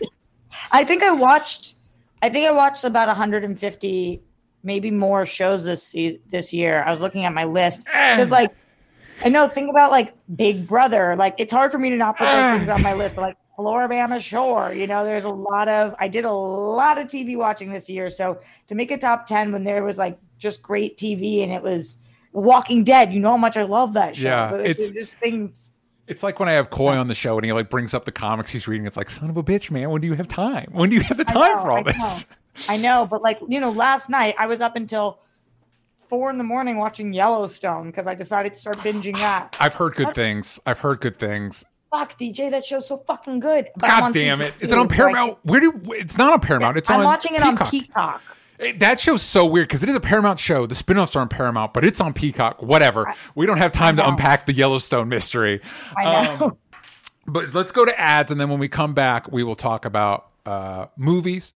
I think I watched, I think I watched about one hundred fifty, maybe more shows this se- this year. I was looking at my list because, like, I know, think about like Big Brother. Like, it's hard for me to not put those things on my list. But like Floribama Shore, you know, there's a lot of. I did a lot of T V watching this year, so to make a top ten when there was like just great T V and it was Walking Dead, you know how much I love that show. Yeah, But it's- just things. It's like when I have Coy on the show and he like brings up the comics he's reading. It's like, son of a bitch, man. When do you have time? When do you have the I time know, for all I this? know. I know, but like, you know, last night I was up until four in the morning watching Yellowstone because I decided to start binging that. I've heard good things. I've heard good things. Fuck, D J, that show's so fucking good. But I'm God on damn season it! Is two, it on so I Paramount? Where do? It's not on Paramount. It's I'm on. watching it Peacock. on Peacock. It- That show's so weird because it is a Paramount show. The spin-offs are on Paramount, but it's on Peacock. Whatever. We don't have time to know. unpack the Yellowstone mystery. I know. Um, but let's go to ads, and then when we come back, we will talk about uh, movies.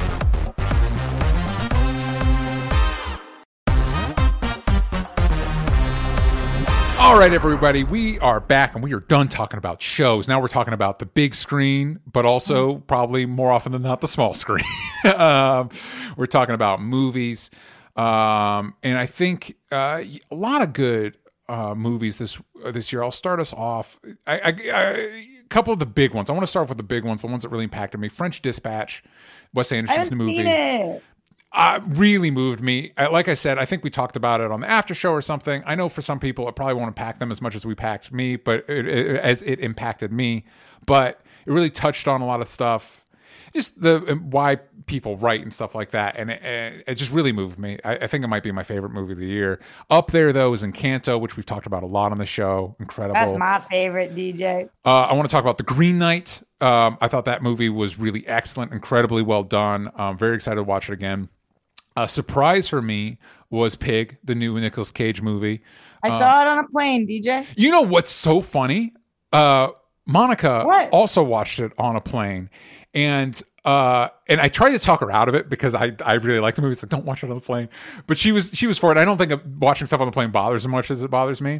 All right, everybody, we are back and we are done talking about shows. Now we're talking about the big screen, but also probably more often than not the small screen. um, we're talking about movies. Um, and I think uh, a lot of good uh, movies this uh, this year. I'll start us off. I, I, I, a couple of the big ones. I want to start off with the big ones, the ones that really impacted me. French Dispatch, Wes I Anderson's haven't movie. seen it. Uh, really moved me. Uh, Like I said, I think we talked about it on the after show or something. I know for some people it probably won't impact them as much as we packed me, but it, it, as it impacted me. But it really touched on a lot of stuff, just the why people write and stuff like that, and it, and it just really moved me. I, I think it might be my favorite movie of the year. Up there though is Encanto, which we've talked about a lot on the show. Incredible. That's my favorite, D J. Uh, I want to talk about The Green Knight. Um, I thought that movie was really excellent, incredibly well done. Um, very excited to watch it again. A surprise for me was Pig, the new Nicolas Cage movie. I saw it on a plane, D J. You know what's so funny? Uh, Monica What? also watched it on a plane. and uh, and I tried to talk her out of it because I I really like the movie. It's like, don't watch it on the plane, but she was she was for it. I don't think watching stuff on the plane bothers as much as it bothers me.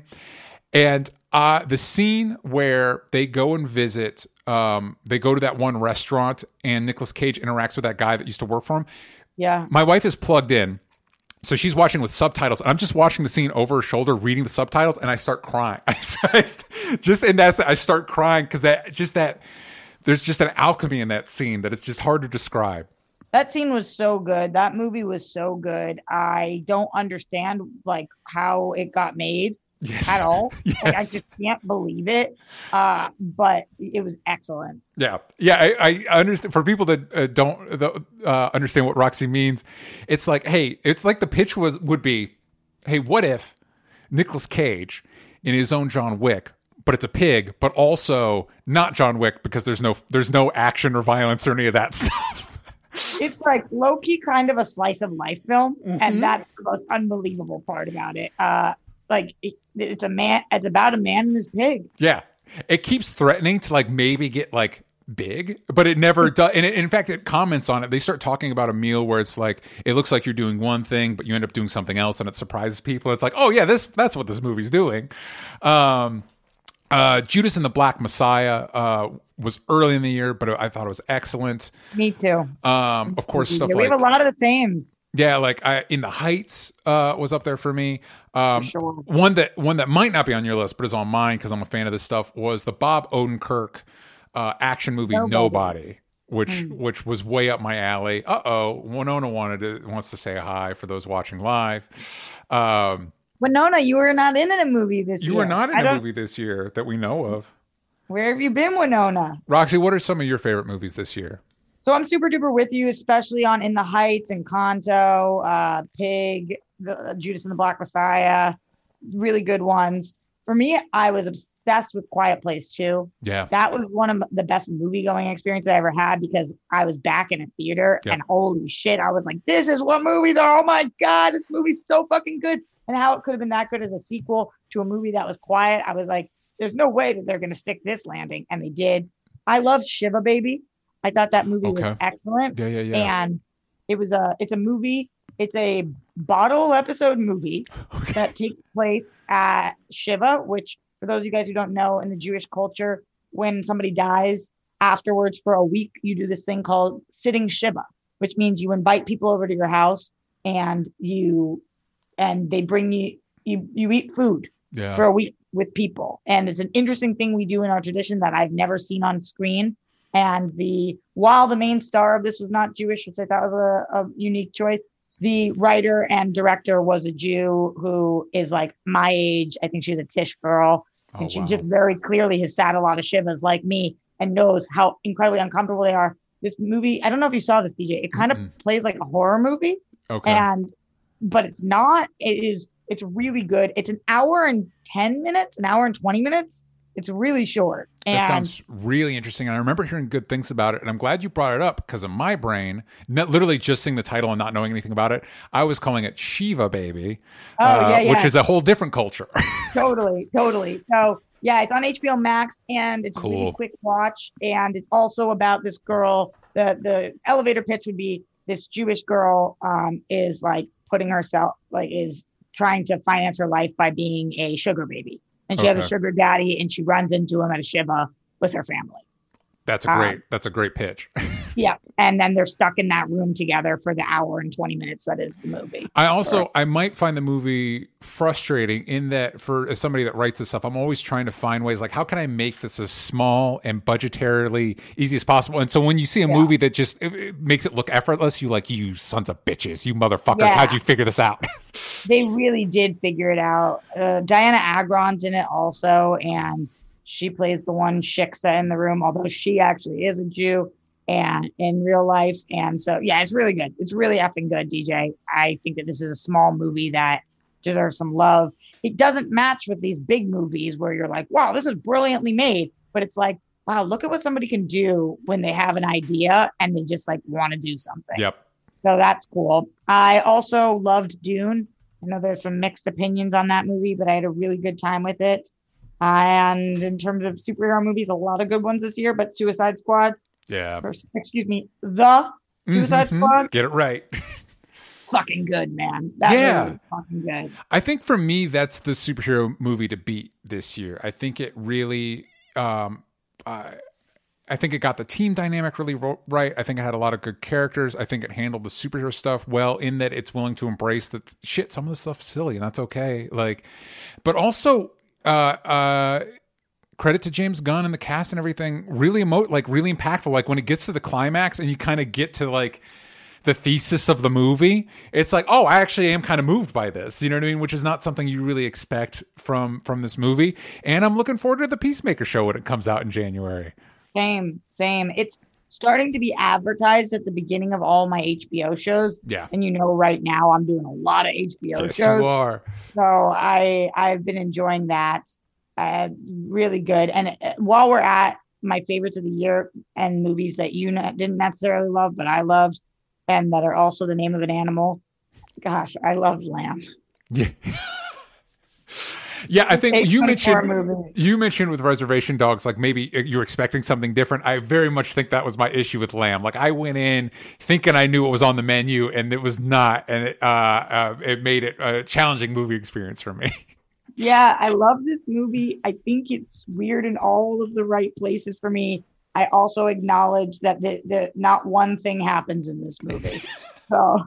And uh, the scene where they go and visit, um, they go to that one restaurant, and Nicolas Cage interacts with that guy that used to work for him. Yeah, my wife is plugged in. So she's watching with subtitles. I'm just watching the scene over her shoulder, reading the subtitles, and I start crying. I just and that's I start crying because that just that there's just an alchemy in that scene that it's just hard to describe. That scene was so good. That movie was so good. I don't understand like how it got made yes. at all. Yes. Like, I just can't believe it. Uh, but it was excellent. Yeah, yeah. I, I understand. For people that uh, don't uh, understand what Roxy means, it's like, hey, it's like the pitch was would be, hey, what if Nicolas Cage in his own John Wick, but it's a pig, but also not John Wick because there's no there's no action or violence or any of that stuff. It's like low key kind of a slice of life film, mm-hmm. and that's the most unbelievable part about it. Uh, like it, it's a man. It's about a man and his pig. Yeah, it keeps threatening to like maybe get like big, but it never does. And it, in fact, it comments on it. They start talking about a meal where it's like it looks like you're doing one thing, but you end up doing something else, and it surprises people. It's like, oh yeah, this that's what this movie's doing. Um, uh, Judas and the Black Messiah uh, was early in the year, but I thought it was excellent. Me too. Um, of course, stuff we like we have a lot of the themes. Yeah, like I, In the Heights uh, was up there for me. Um, for sure. One that one that might not be on your list, but is on mine because I'm a fan of this stuff, was the Bob Odenkirk uh, action movie Nobody, Nobody which mm. which was way up my alley. Uh oh, Winona wanted to, wants to say hi for those watching live. Um, Winona, you were not in a movie this you year. You were not in I a movie this year that we know of. Where have you been, Winona? Roxy, what are some of your favorite movies this year? So I'm super duper with you, especially on In the Heights and Kanto, uh, Pig, the, uh, Judas and the Black Messiah. Really good ones. For me, I was obsessed with Quiet Place two. Yeah. That was one of the best movie going experiences I ever had because I was back in a theater yep. and holy shit, I was like, this is what movies are. Oh my God, this movie's so fucking good. And how it could have been that good as a sequel to a movie that was quiet. I was like, there's no way that they're going to stick this landing. And they did. I loved Shiva Baby. I thought that movie okay. was excellent. Yeah, yeah, yeah. And it was a, it's a movie. It's a bottle episode movie okay. that takes place at Shiva, which for those of you guys who don't know, in the Jewish culture, when somebody dies afterwards for a week, you do this thing called sitting Shiva, which means you invite people over to your house and you, and they bring you, you, you eat food yeah. for a week with people. And it's an interesting thing we do in our tradition that I've never seen on screen. And the, while the main star of this was not Jewish, which I thought was a, a unique choice, the writer and director was a Jew who is like my age. I think she's a Tish girl. Oh, and she wow. just very clearly has sat a lot of Shivas like me and knows how incredibly uncomfortable they are. This movie, I don't know if you saw this, D J. It kind mm-hmm. of plays like a horror movie. Okay. And, but it's not. It is, it's really good. It's an hour and ten minutes, an hour and twenty minutes. It's really short. And that sounds really interesting. And I remember hearing good things about it. And I'm glad you brought it up because in my brain, not, literally just seeing the title and not knowing anything about it, I was calling it Shiva Baby, oh, uh, yeah, yeah. which is a whole different culture. Totally, totally. So yeah, it's on H B O Max and it's cool. a really quick watch. And it's also about this girl. The, the elevator pitch would be this Jewish girl um, is like putting herself, like is trying to finance her life by being a sugar baby. And she okay. has a sugar daddy and she runs into him at a Shiva with her family. That's a great, um, that's a great pitch. Yeah. And then they're stuck in that room together for the hour and twenty minutes that is the movie. I also, or, I might find the movie frustrating in that for as somebody that writes this stuff, I'm always trying to find ways like, how can I make this as small and budgetarily easy as possible? And so when you see a yeah. movie that just it, it makes it look effortless, you like, you sons of bitches, you motherfuckers, yeah. how'd you figure this out? They really did figure it out. Uh, Diana Agron's in it also. And she plays the one shiksa in the room, although she actually is a Jew and in real life. And so, yeah, it's really good. It's really effing good, D J. I think that this is a small movie that deserves some love. It doesn't match with these big movies where you're like, wow, this is brilliantly made. But it's like, wow, look at what somebody can do when they have an idea and they just like want to do something. Yep. So that's cool. I also loved Dune. I know there's some mixed opinions on that movie, but I had a really good time with it. And in terms of superhero movies, a lot of good ones this year, but Suicide Squad Yeah. Or, excuse me, the Suicide Mm-hmm. Squad. Get it right. Fucking good, man. That Yeah. movie was fucking good. I think for me, that's the superhero movie to beat this year. I think it really, um, uh, I think it got the team dynamic really ro- right. I think it had a lot of good characters. I think it handled the superhero stuff well in that it's willing to embrace that shit. Some of the stuff's silly and that's okay. Like, but also, uh, uh, credit to James Gunn and the cast and everything. Really emo- like really impactful. Like when it gets to the climax and you kind of get to like the thesis of the movie, it's like, oh, I actually am kind of moved by this. You know what I mean? Which is not something you really expect from from this movie. And I'm looking forward to the Peacemaker show when it comes out in January. Same, same. It's starting to be advertised at the beginning of all my H B O shows. Yeah. And you know, right now I'm doing a lot of H B O Yes, shows. you are. So I I've been enjoying that. Uh, really good. And uh, while we're at my favorites of the year and movies that you ne- didn't necessarily love, but I loved, and that are also the name of an animal. Gosh, I love Lamb. Yeah. Yeah, I think you mentioned movie. you mentioned with Reservation Dogs, like maybe you're expecting something different. I very much think that was my issue with Lamb. Like I went in thinking I knew what was on the menu, and it was not, and it uh, uh, it made it a challenging movie experience for me. Yeah, I love this movie. I think it's weird in all of the right places for me. I also acknowledge that the, the, not one thing happens in this movie. So,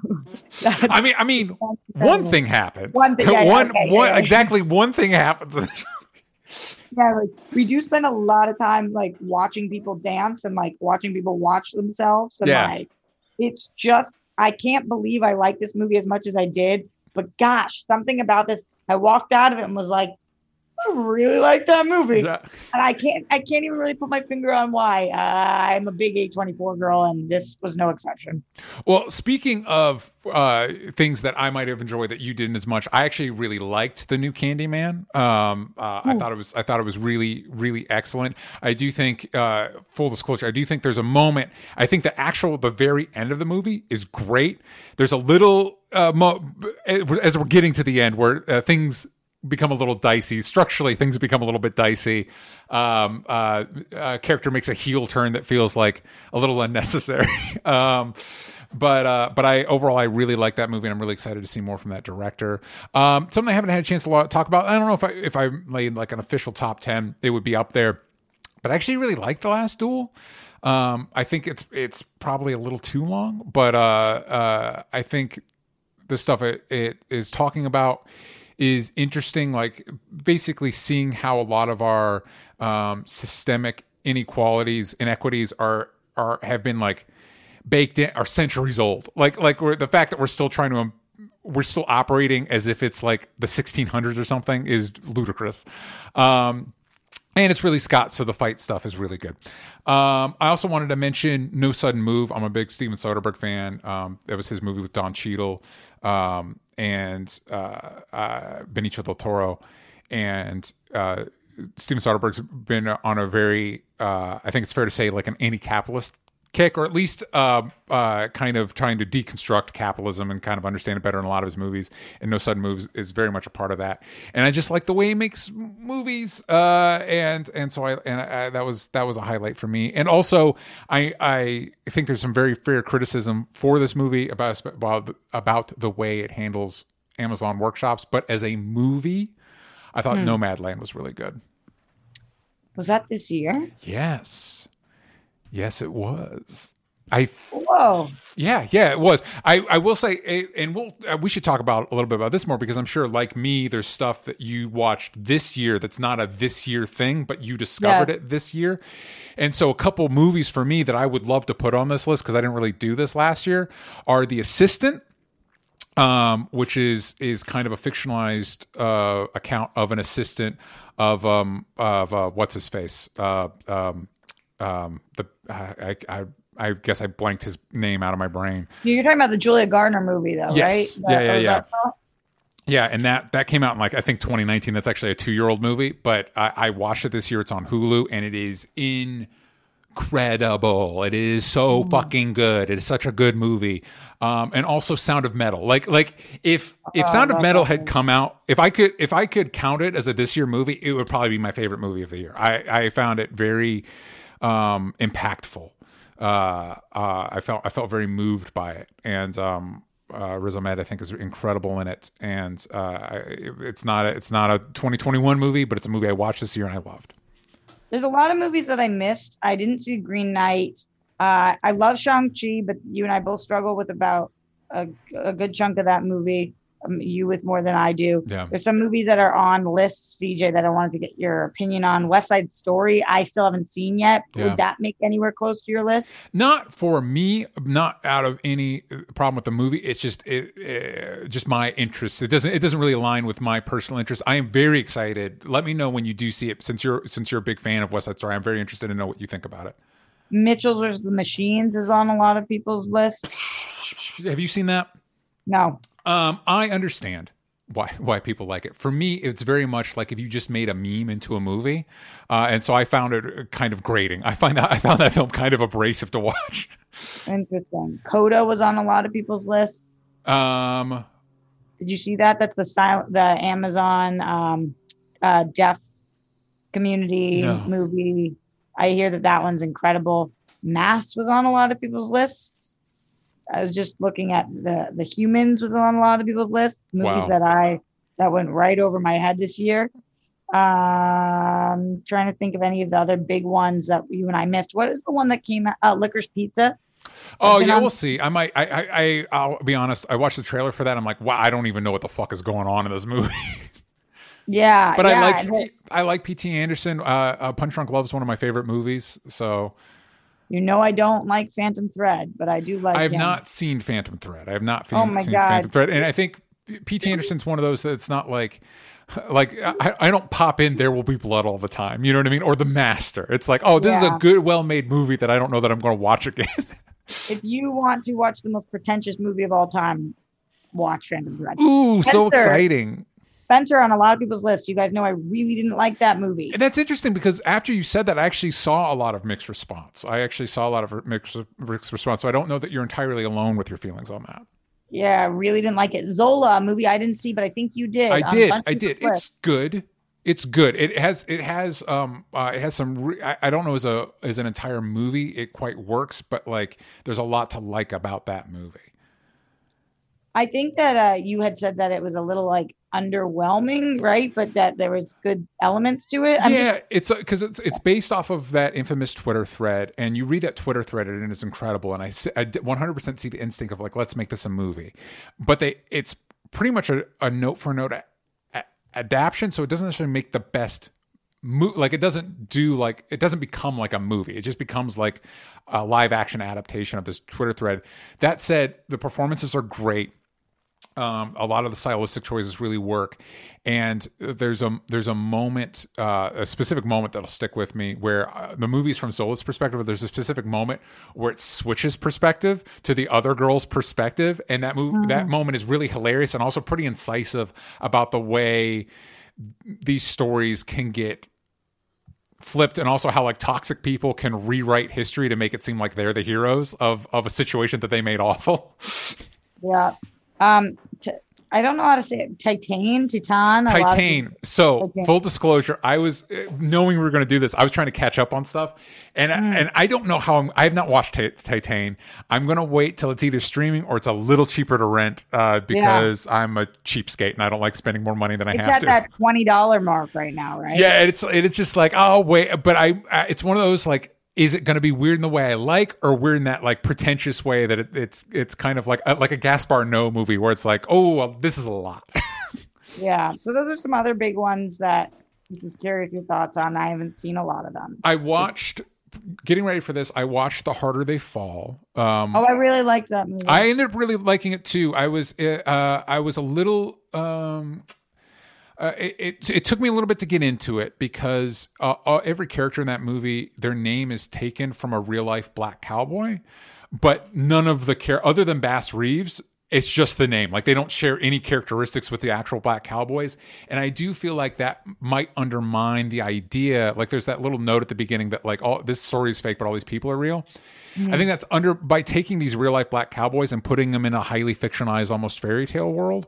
I mean, I mean, one thing happens. One thing, yeah, one, okay, one, yeah, yeah. exactly one thing happens in this movie. Yeah, like we do spend a lot of time like watching people dance and like watching people watch themselves. And Yeah. like, it's just, I can't believe I like this movie as much as I did. But gosh, something about this, I walked out of it and was like, I really like that movie. Yeah. And I can't, I can't even really put my finger on why. Uh, I'm a big A twenty-four girl, and this was no exception. Well, speaking of uh, things that I might have enjoyed that you didn't as much, I actually really liked the new Candyman. Um, uh, I thought it was, I thought it was really, really excellent. I do think, uh, full disclosure, I do think there's a moment. I think the actual, the very end of the movie is great. There's a little, uh, mo- as we're getting to the end, where uh, things become a little dicey. Structurally, things become a little bit dicey. Um, uh, uh, character makes a heel turn that feels like a little unnecessary. um, but uh, but I overall I really like that movie, and I'm really excited to see more from that director. Um, something I haven't had a chance to lo- talk about. I don't know if I if I made like an official top ten, it would be up there. But I actually really like The Last Duel. Um, I think it's it's probably a little too long, but uh, uh, I think the stuff it, it is talking about is interesting, like basically seeing how a lot of our um, systemic inequalities, inequities are are have been like baked in, are centuries old. Like like we're, the fact that we're still trying to um, we're still operating as if it's like the sixteen hundreds or something is ludicrous. Um, and it's really Scott, so the fight stuff is really good. Um, I also wanted to mention No Sudden Move. I'm a big Steven Soderbergh fan. Um, that was his movie with Don Cheadle. Um, and uh, uh, Benicio del Toro, and uh, Steven Soderbergh's been on a very, uh, I think it's fair to say, like an anti-capitalist kick, or at least uh, uh, kind of trying to deconstruct capitalism and kind of understand it better in a lot of his movies. And No Sudden Moves is very much a part of that. And I just like the way he makes movies, uh, and and so I and I, that was that was a highlight for me. And also, I I think there's some very fair criticism for this movie about about about the way it handles Amazon workshops. But as a movie, I thought hmm. Nomadland was really good. Was that this year? Yes. Yes, it was. I whoa yeah yeah it was. I I will say, and we'll uh, we should talk about a little bit about this more, because I'm sure, like me, there's stuff that you watched this year that's not a this year thing, but you discovered yes. it this year. And so a couple movies for me that I would love to put on this list, because I didn't really do this last year, are The Assistant, um, which is is kind of a fictionalized uh, account of an assistant of um of uh, what's his face uh, um. Um, the I, I I guess I blanked his name out of my brain. You're talking about the Julia Gardner movie, though, yes. right? Yeah, that, yeah, yeah. Yeah, and that that came out in like I think twenty nineteen. That's actually a two-year-old movie, but I, I watched it this year. It's on Hulu, and it is incredible. It is so mm. fucking good. It is such a good movie. Um, and also Sound of Metal. Like like if if oh, Sound of Metal had come out, if I could if I could count it as a this year movie, it would probably be my favorite movie of the year. I I found it very um, impactful. uh, uh, I felt I felt very moved by it, and um, uh, Riz Ahmed I think is incredible in it, and uh, I, it's not a, it's not a twenty twenty-one movie, but it's a movie I watched this year and I loved. There's a lot of movies that I missed. I didn't see Green Knight. Uh, I love Shang-Chi, but you and I both struggle with about a, a good chunk of that movie. Um, you with more than I do. Yeah. There's some movies that are on lists, C J, that I wanted to get your opinion on. West Side Story, I still haven't seen yet. Yeah. Would that make anywhere close to your list? Not for me, not out of any problem with the movie. It's just it, uh, just my interest. It doesn't it doesn't really align with my personal interest. I am very excited. Let me know when you do see it. Since you're since you're a big fan of West Side Story, I'm very interested to know what you think about it. Mitchell's versus the Machines is on a lot of people's lists. Have you seen that? No. Um, I understand why why people like it. For me, it's very much like if you just made a meme into a movie, uh, and so I found it kind of grating. I find that I found that film kind of abrasive to watch. Interesting. Coda was on a lot of people's lists. Um, Did you see that? That's the silent, the Amazon um, uh, deaf community No. movie. I hear that that one's incredible. Mass was on a lot of people's lists. I was just looking at the the Humans was on a lot of people's lists. Movies Wow. that I that went right over my head this year. Um, trying to think of any of the other big ones that you and I missed. What is the one that came out? Uh, Licorice Pizza. oh been yeah, on- we'll see. I might. I, I. I. I'll be honest. I watched the trailer for that. I'm like, wow. I don't even know what the fuck is going on in this movie. Yeah, But yeah, I and like. I like P T Anderson. Uh, uh, Punch Drunk Love is one of my favorite movies. So you know I don't like Phantom Thread, but I do like I have him. not seen Phantom Thread. I have not Oh seen my seen God. Phantom Thread, and I think P T Anderson's one of those that's not like. Like I, I don't pop in There Will Be Blood all the time, you know what I mean? Or The Master. It's like, oh, this is Yeah. a good, well-made movie that I don't know that I'm going to watch again. If you want to watch the most pretentious movie of all time, watch Phantom Thread. Ooh, so Spencer. exciting! Spencer on a lot of people's lists. You guys know I really didn't like that movie. And that's interesting because after you said that, I actually saw a lot of mixed response. I actually saw a lot of mixed, mixed response. So I don't know that you're entirely alone with your feelings on that. Yeah, I really didn't like it. Zola, a movie I didn't see, but I think you did. I on a did. bunch I of did. people's It's good. It's good. It has. It has. Um. Uh, it has some. Re- I, I don't know as a as an entire movie, it quite works, but like, there's a lot to like about that movie. I think that uh, you had said that it was a little like underwhelming, right? But that there was good elements to it. I'm yeah, just, it's because it's it's based off of that infamous Twitter thread, and you read that Twitter thread, and it's incredible. And I, s- I d- one hundred percent see the instinct of like, let's make this a movie, but they it's pretty much a, a note for note a, a, adaptation, so it doesn't necessarily make the best. Mo- like it doesn't do like it doesn't become like a movie. It just becomes like a live action adaptation of this Twitter thread. That said, the performances are great. Um, a lot of the stylistic choices really work, and there's a there's a moment, uh, a specific moment that'll stick with me where uh, the movie's from Zola's perspective. But there's a specific moment where it switches perspective to the other girl's perspective, and that move that moment is really hilarious and also pretty incisive about the way these stories can get flipped, and also how like toxic people can rewrite history to make it seem like they're the heroes of of a situation that they made awful. yeah. Um, t- I don't know how to say it. Titan, Titan. a lot of Titan. people- So Titan. full disclosure, I was uh, knowing we were going to do this. I was trying to catch up on stuff, and and I don't know how I'm. I have not watched Ti- Titan. I'm going to wait till it's either streaming or it's a little cheaper to rent uh, because I'm a cheapskate and I don't like spending more money than I It's have at to. that twenty dollar mark right now, right? Yeah, and it's it's just like, oh wait, but I, I it's one of those like, is it going to be weird in the way I like, or weird in that like pretentious way that it, it's it's kind of like a, like a Gaspar Noé movie where it's like, oh, well, this is a lot. Yeah. So those are some other big ones that I'm just curious your thoughts on. I haven't seen a lot of them. I watched, getting ready for this, I watched The Harder They Fall. Um, Oh, I really liked that movie. I ended up really liking it too. I was uh, I was a little. Um, Uh, it, it it took me a little bit to get into it because uh, uh, every character in that movie, their name is taken from a real life black cowboy, but none of the care other than Bass Reeves, it's just the name. Like they don't share any characteristics with the actual black cowboys, and I do feel like that might undermine the idea. Like there's that little note at the beginning that like, oh, this story is fake, but all these people are real. I think that's under by taking these real life black cowboys and putting them in a highly fictionalized, almost fairy tale world.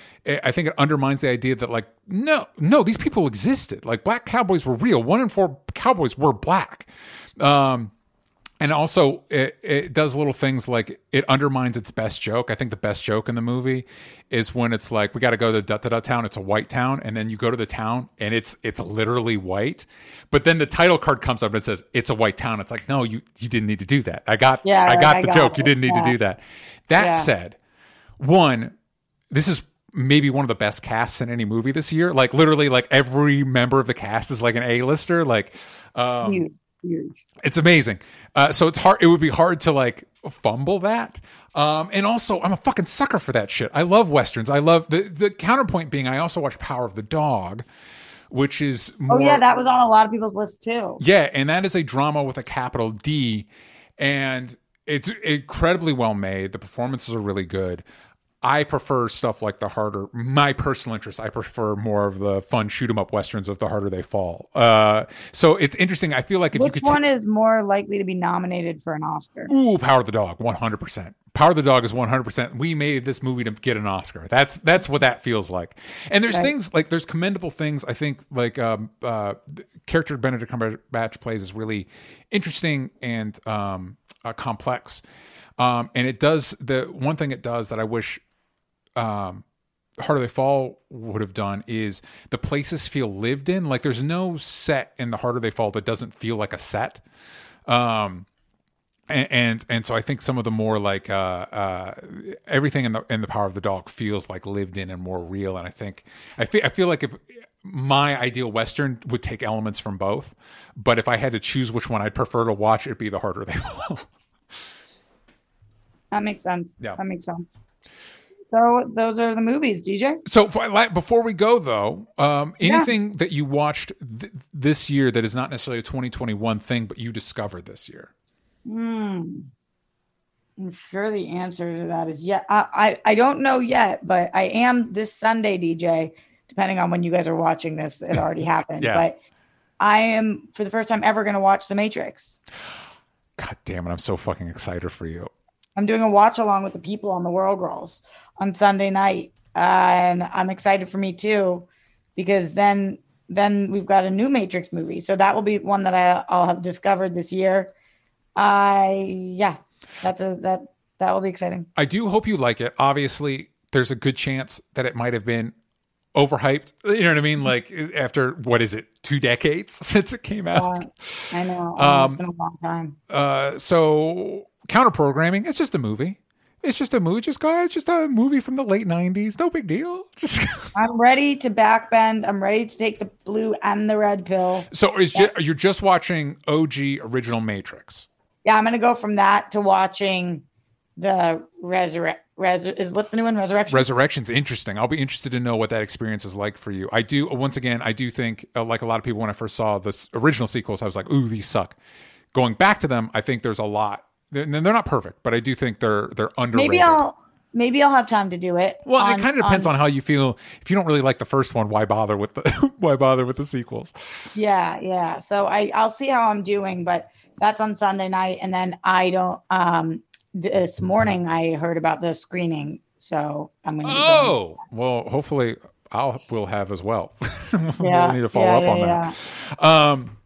I think it undermines the idea that like, no, no, these people existed. Like black cowboys were real. One in four cowboys were black. Um, and also it, it does little things like it undermines its best joke. I think the best joke in the movie is when it's like, we got to go to da da da town. It's a white town. And then you go to the town and it's, it's literally white. But then the title card comes up and it says it's a white town. It's like, no, you, you didn't need to do that. I got, yeah, I got I the got joke. it. You didn't need yeah. to do that. That yeah. said, one, this is maybe one of the best casts in any movie this year. Like literally like every member of the cast is like an A-lister. Like, um, huge, huge. It's amazing. Uh, so it's hard. It would be hard to like fumble that. Um, and also I'm a fucking sucker for that shit. I love Westerns. I love the, the counterpoint being, I also watch Power of the Dog, which is more, oh yeah, that was on a lot of people's list too. Yeah. And that is a drama with a capital D, and it's incredibly well made. The performances are really good. I prefer stuff like the harder, my personal interest, I prefer more of the fun shoot 'em up Westerns of The Harder They Fall. Uh, so it's interesting. I feel like if Which you could one t- is more likely to be nominated for an Oscar? Ooh, Power of the Dog, one hundred percent. Power of the Dog is one hundred percent. We made this movie to get an Oscar. That's that's what that feels like. And there's Right. things like, there's commendable things. I think like um, uh, the character Benedict Cumberbatch plays is really interesting and um, uh, complex. Um, and it does, the one thing it does that I wish um, Harder They Fall would have done is the places feel lived in. Like there's no set in The Harder They Fall that doesn't feel like a set. Um, and, and and so I think some of the more like uh, uh, everything in the in the Power of the Dog feels like lived in and more real. And I think I feel I feel like if my ideal Western would take elements from both, but if I had to choose which one I'd prefer to watch, it'd be The Harder They Fall. That makes sense. Yeah. That makes sense. So those are the movies, D J. So for, like, before we go though, um, anything yeah. that you watched th- this year that is not necessarily a twenty twenty-one thing, but you discovered this year? Hmm. I'm sure the answer to that is yeah. I, I, I don't know yet, but I am this Sunday, D J, depending on when you guys are watching this, it already happened. yeah. But I am, for the first time ever, going to watch The Matrix. God damn it. I'm so fucking excited for you. I'm doing a watch along with the people on the World Girls on Sunday night. Uh, and I'm excited for me too, because then then we've got a new Matrix movie. So that will be one that I, I'll have discovered this year. I, yeah, that's a, that, that will be exciting. I do hope you like it. Obviously, there's a good chance that it might have been overhyped. You know what I mean? Like after, what is it, two decades since it came out? Uh, I know. Um, it's been a long time. Uh, so counter programming, it's just a movie. It's just a movie. Just go. It's just a movie from the late nineties. No big deal. Just. I'm ready to backbend. I'm ready to take the blue and the red pill. So is yeah. ju- you're just watching O G original Matrix? Yeah, I'm gonna go from that to watching the resurrect. Resur- is what's the new one? Resurrection. Resurrection's interesting. I'll be interested to know what that experience is like for you. I do. Once again, I do think, uh, like a lot of people, when I first saw the original sequels, I was like, "Ooh, these suck." Going back to them, I think there's a lot. And they're not perfect, but I do think they're they're underrated. Maybe I'll maybe I'll have time to do it. Well, on, it kind of depends on, on how you feel. If you don't really like the first one, why bother with the why bother with the sequels? Yeah, yeah. So I I'll see how I'm doing, but that's on Sunday night, and then I don't. Um, this morning I heard about the screening, so I'm gonna. Oh, well, hopefully I'll will have as well. Yeah, we'll need to follow yeah, up yeah, on yeah. that. Um.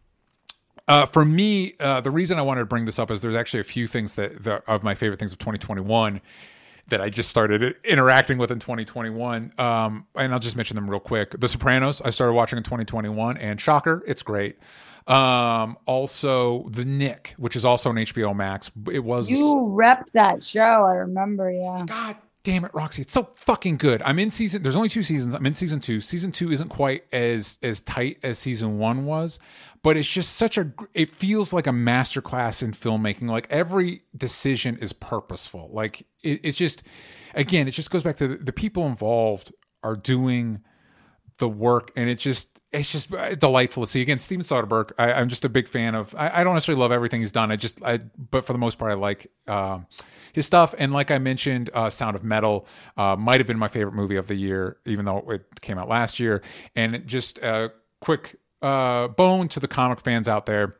Uh, for me, uh, the reason I wanted to bring this up is there's actually a few things that, that of my favorite things of twenty twenty-one that I just started interacting with in twenty twenty-one. Um, and I'll just mention them real quick. The Sopranos, I started watching in twenty twenty-one, and shocker, it's great. Um, also, The Knick, which is also on H B O Max. It was you repped that show. I remember. Yeah. God damn it, Roxy, it's so fucking good. I'm in season. There's only two seasons. I'm in season two. Season two isn't quite as as tight as season one was. But it's just such a, it feels like a masterclass in filmmaking. Like every decision is purposeful. Like it, it's just, again, it just goes back to the, the people involved are doing the work, and it just, it's just delightful to see. Again, Steven Soderbergh, I, I'm just a big fan of, I, I don't necessarily love everything he's done. I just, I, but for the most part, I like um, his stuff. And like I mentioned, uh, Sound of Metal uh, might have been my favorite movie of the year, even though it came out last year. And it just a uh, quick, Uh, bone to the comic fans out there.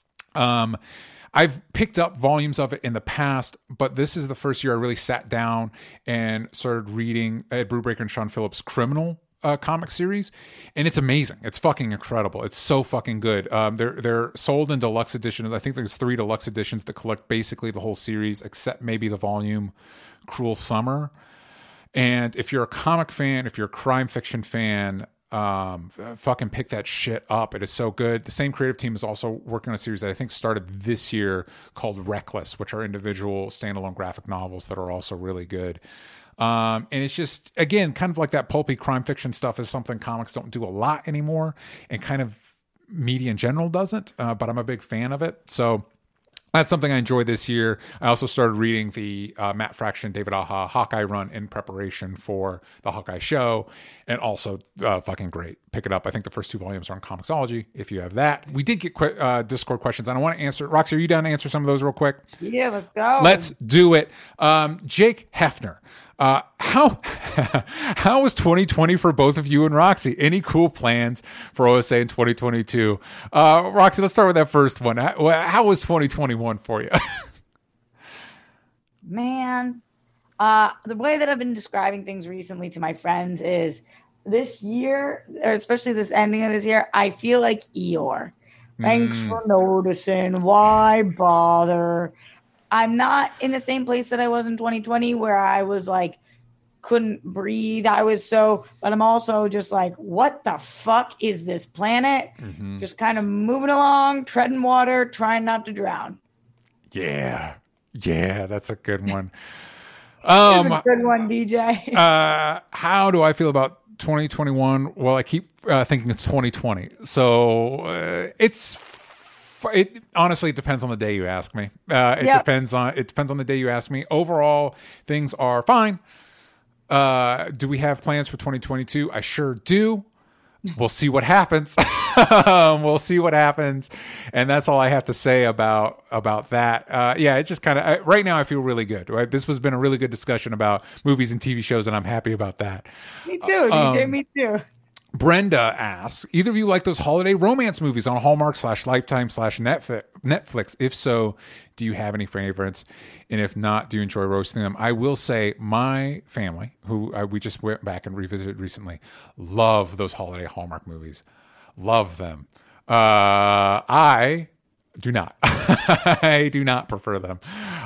Um, I've picked up volumes of it in the past, but this is the first year I really sat down and started reading Ed Brubaker and Sean Phillips' Criminal uh, comic series, and it's amazing. It's fucking incredible. It's so fucking good. Um, they're they're sold in deluxe editions. I think there's three deluxe editions that collect basically the whole series, except maybe the volume Cruel Summer. And if you're a comic fan, if you're a crime fiction fan, um, fucking pick that shit up. It is so good. The same creative team is also working on a series that I think started this year called Reckless, which are individual standalone graphic novels that are also really good. Um, and it's just, again, kind of like that pulpy crime fiction stuff is something comics don't do a lot anymore, and kind of media in general doesn't, uh, but I'm a big fan of it. So that's something I enjoyed this year. I also started reading the uh, Matt Fraction, David Aja Hawkeye run in preparation for the Hawkeye show, and also uh, fucking great. Pick it up. I think the first two volumes are on Comixology if you have that. We did get qu- uh, Discord questions, and I want to answer. Roxy, are you down to answer some of those real quick? Yeah, let's go. Let's do it. Um, Jake Hefner. Uh, how how was twenty twenty for both of you and Roxy? Any cool plans for O S A in twenty twenty-two? Uh, Roxy, let's start with that first one. How, how was twenty twenty-one for you? Man, uh, the way that I've been describing things recently to my friends is this year, or especially this ending of this year, I feel like Eeyore. Thanks mm. for noticing. Why bother? I'm not in the same place that I was in twenty twenty, where I was like, couldn't breathe. I was so, but I'm also just like, what the fuck is this planet? Mm-hmm. Just kind of moving along, treading water, trying not to drown. Yeah. Yeah, that's a good one. Um, that's a good one, D J. uh, how do I feel about twenty twenty-one? Well, I keep uh, thinking it's twenty twenty. So uh, it's It honestly, it depends on the day you ask me. Uh, it yep. depends on it depends on the day you ask me. Overall, things are fine. Uh, do we have plans for twenty twenty-two? I sure do. We'll see what happens. We'll see what happens, and that's all I have to say about about that. Uh, yeah, it just kind of right now I feel really good. Right, this has been a really good discussion about movies and T V shows, and I'm happy about that. Me too, um, D J. Me too. Brenda asks, either of you like those holiday romance movies on Hallmark slash Lifetime slash Netflix? If so, do you have any favorites? And if not, do you enjoy roasting them? I will say my family, who uh, we just went back and revisited recently, love those holiday Hallmark movies. Love them. Uh, I do not. I do not prefer them.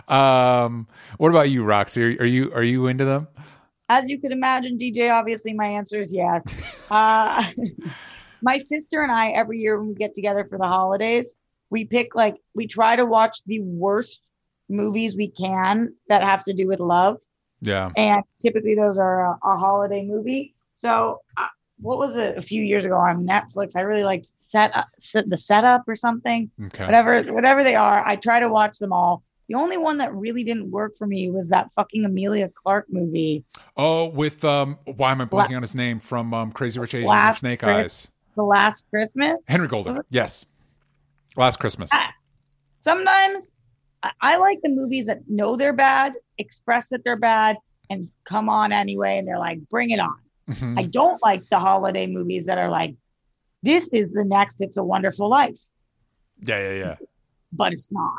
Um, what about you, Roxy? Are, are you are you into them? As you could imagine, D J, obviously my answer is yes. Uh, my sister and I, every year when we get together for the holidays, we pick like, we try to watch the worst movies we can that have to do with love. Yeah. And typically those are a, a holiday movie. So uh, what was it a few years ago on Netflix? I really liked set, up, set the setup or something. Okay. Whatever, whatever they are, I try to watch them all. The only one that really didn't work for me was that fucking Emilia Clarke movie. Oh, with, um, why am I blanking La- on his name from um, Crazy Rich Asians and Snake Chris- Eyes? The Last Christmas? Henry Golden, yes. Last Christmas. I, sometimes I, I like the movies that know they're bad, express that they're bad, and come on anyway, and they're like, bring it on. Mm-hmm. I don't like the holiday movies that are like, this is the next It's a Wonderful Life. Yeah, yeah, yeah. But it's not.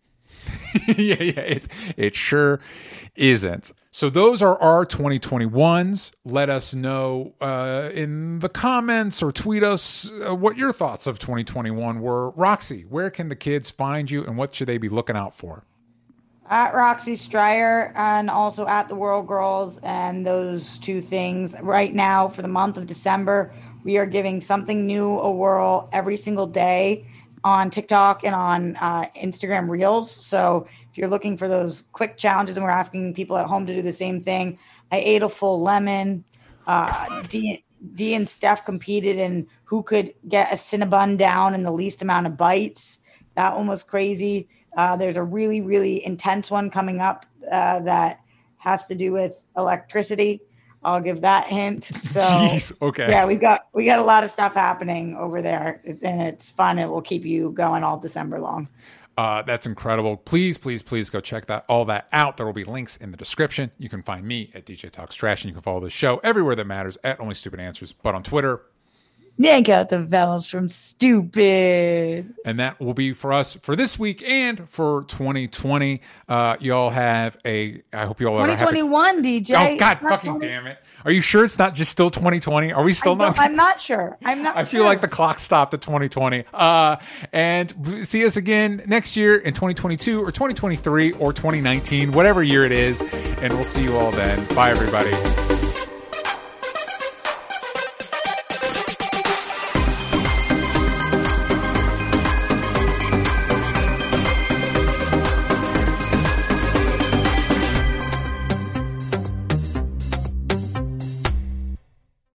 yeah, yeah, it, it sure isn't. So those are our twenty twenty-ones. Let us know uh, in the comments or tweet us uh, what your thoughts of twenty twenty-one were. Roxy, where can the kids find you, and what should they be looking out for? At Roxy Stryer, and also at the World Girls, and those two things. Right now, for the month of December, we are giving something new a whirl every single day on TikTok and on uh, Instagram Reels. So if you're looking for those quick challenges, and we're asking people at home to do the same thing, I ate a full lemon. Uh, D, D and Steph competed in who could get a Cinnabon down in the least amount of bites. That one was crazy. Uh, there's a really, really intense one coming up uh, that has to do with electricity. I'll give that hint. So, Jeez, okay. Yeah, we got we got a lot of stuff happening over there, and it's fun. It will keep you going all December long. Uh, that's incredible. Please, please, please go check that all that out. There will be links in the description. You can find me at D J Talks Trash, and you can follow the show everywhere that matters at Only Stupid Answers, but on Twitter Yank out the vowels from stupid. And that will be for us for this week and for twenty twenty. Uh, y'all have a, I hope you all have a happy... twenty twenty-one, D J. Oh, God It's not fucking twenty damn it. Are you sure it's not just still twenty twenty? Are we still I not? don't- I'm not sure. I'm not I feel sure. like the clock stopped at twenty twenty. Uh, and see us again next year in twenty twenty-two or twenty twenty-three or twenty nineteen, whatever year it is. And we'll see you all then. Bye, everybody.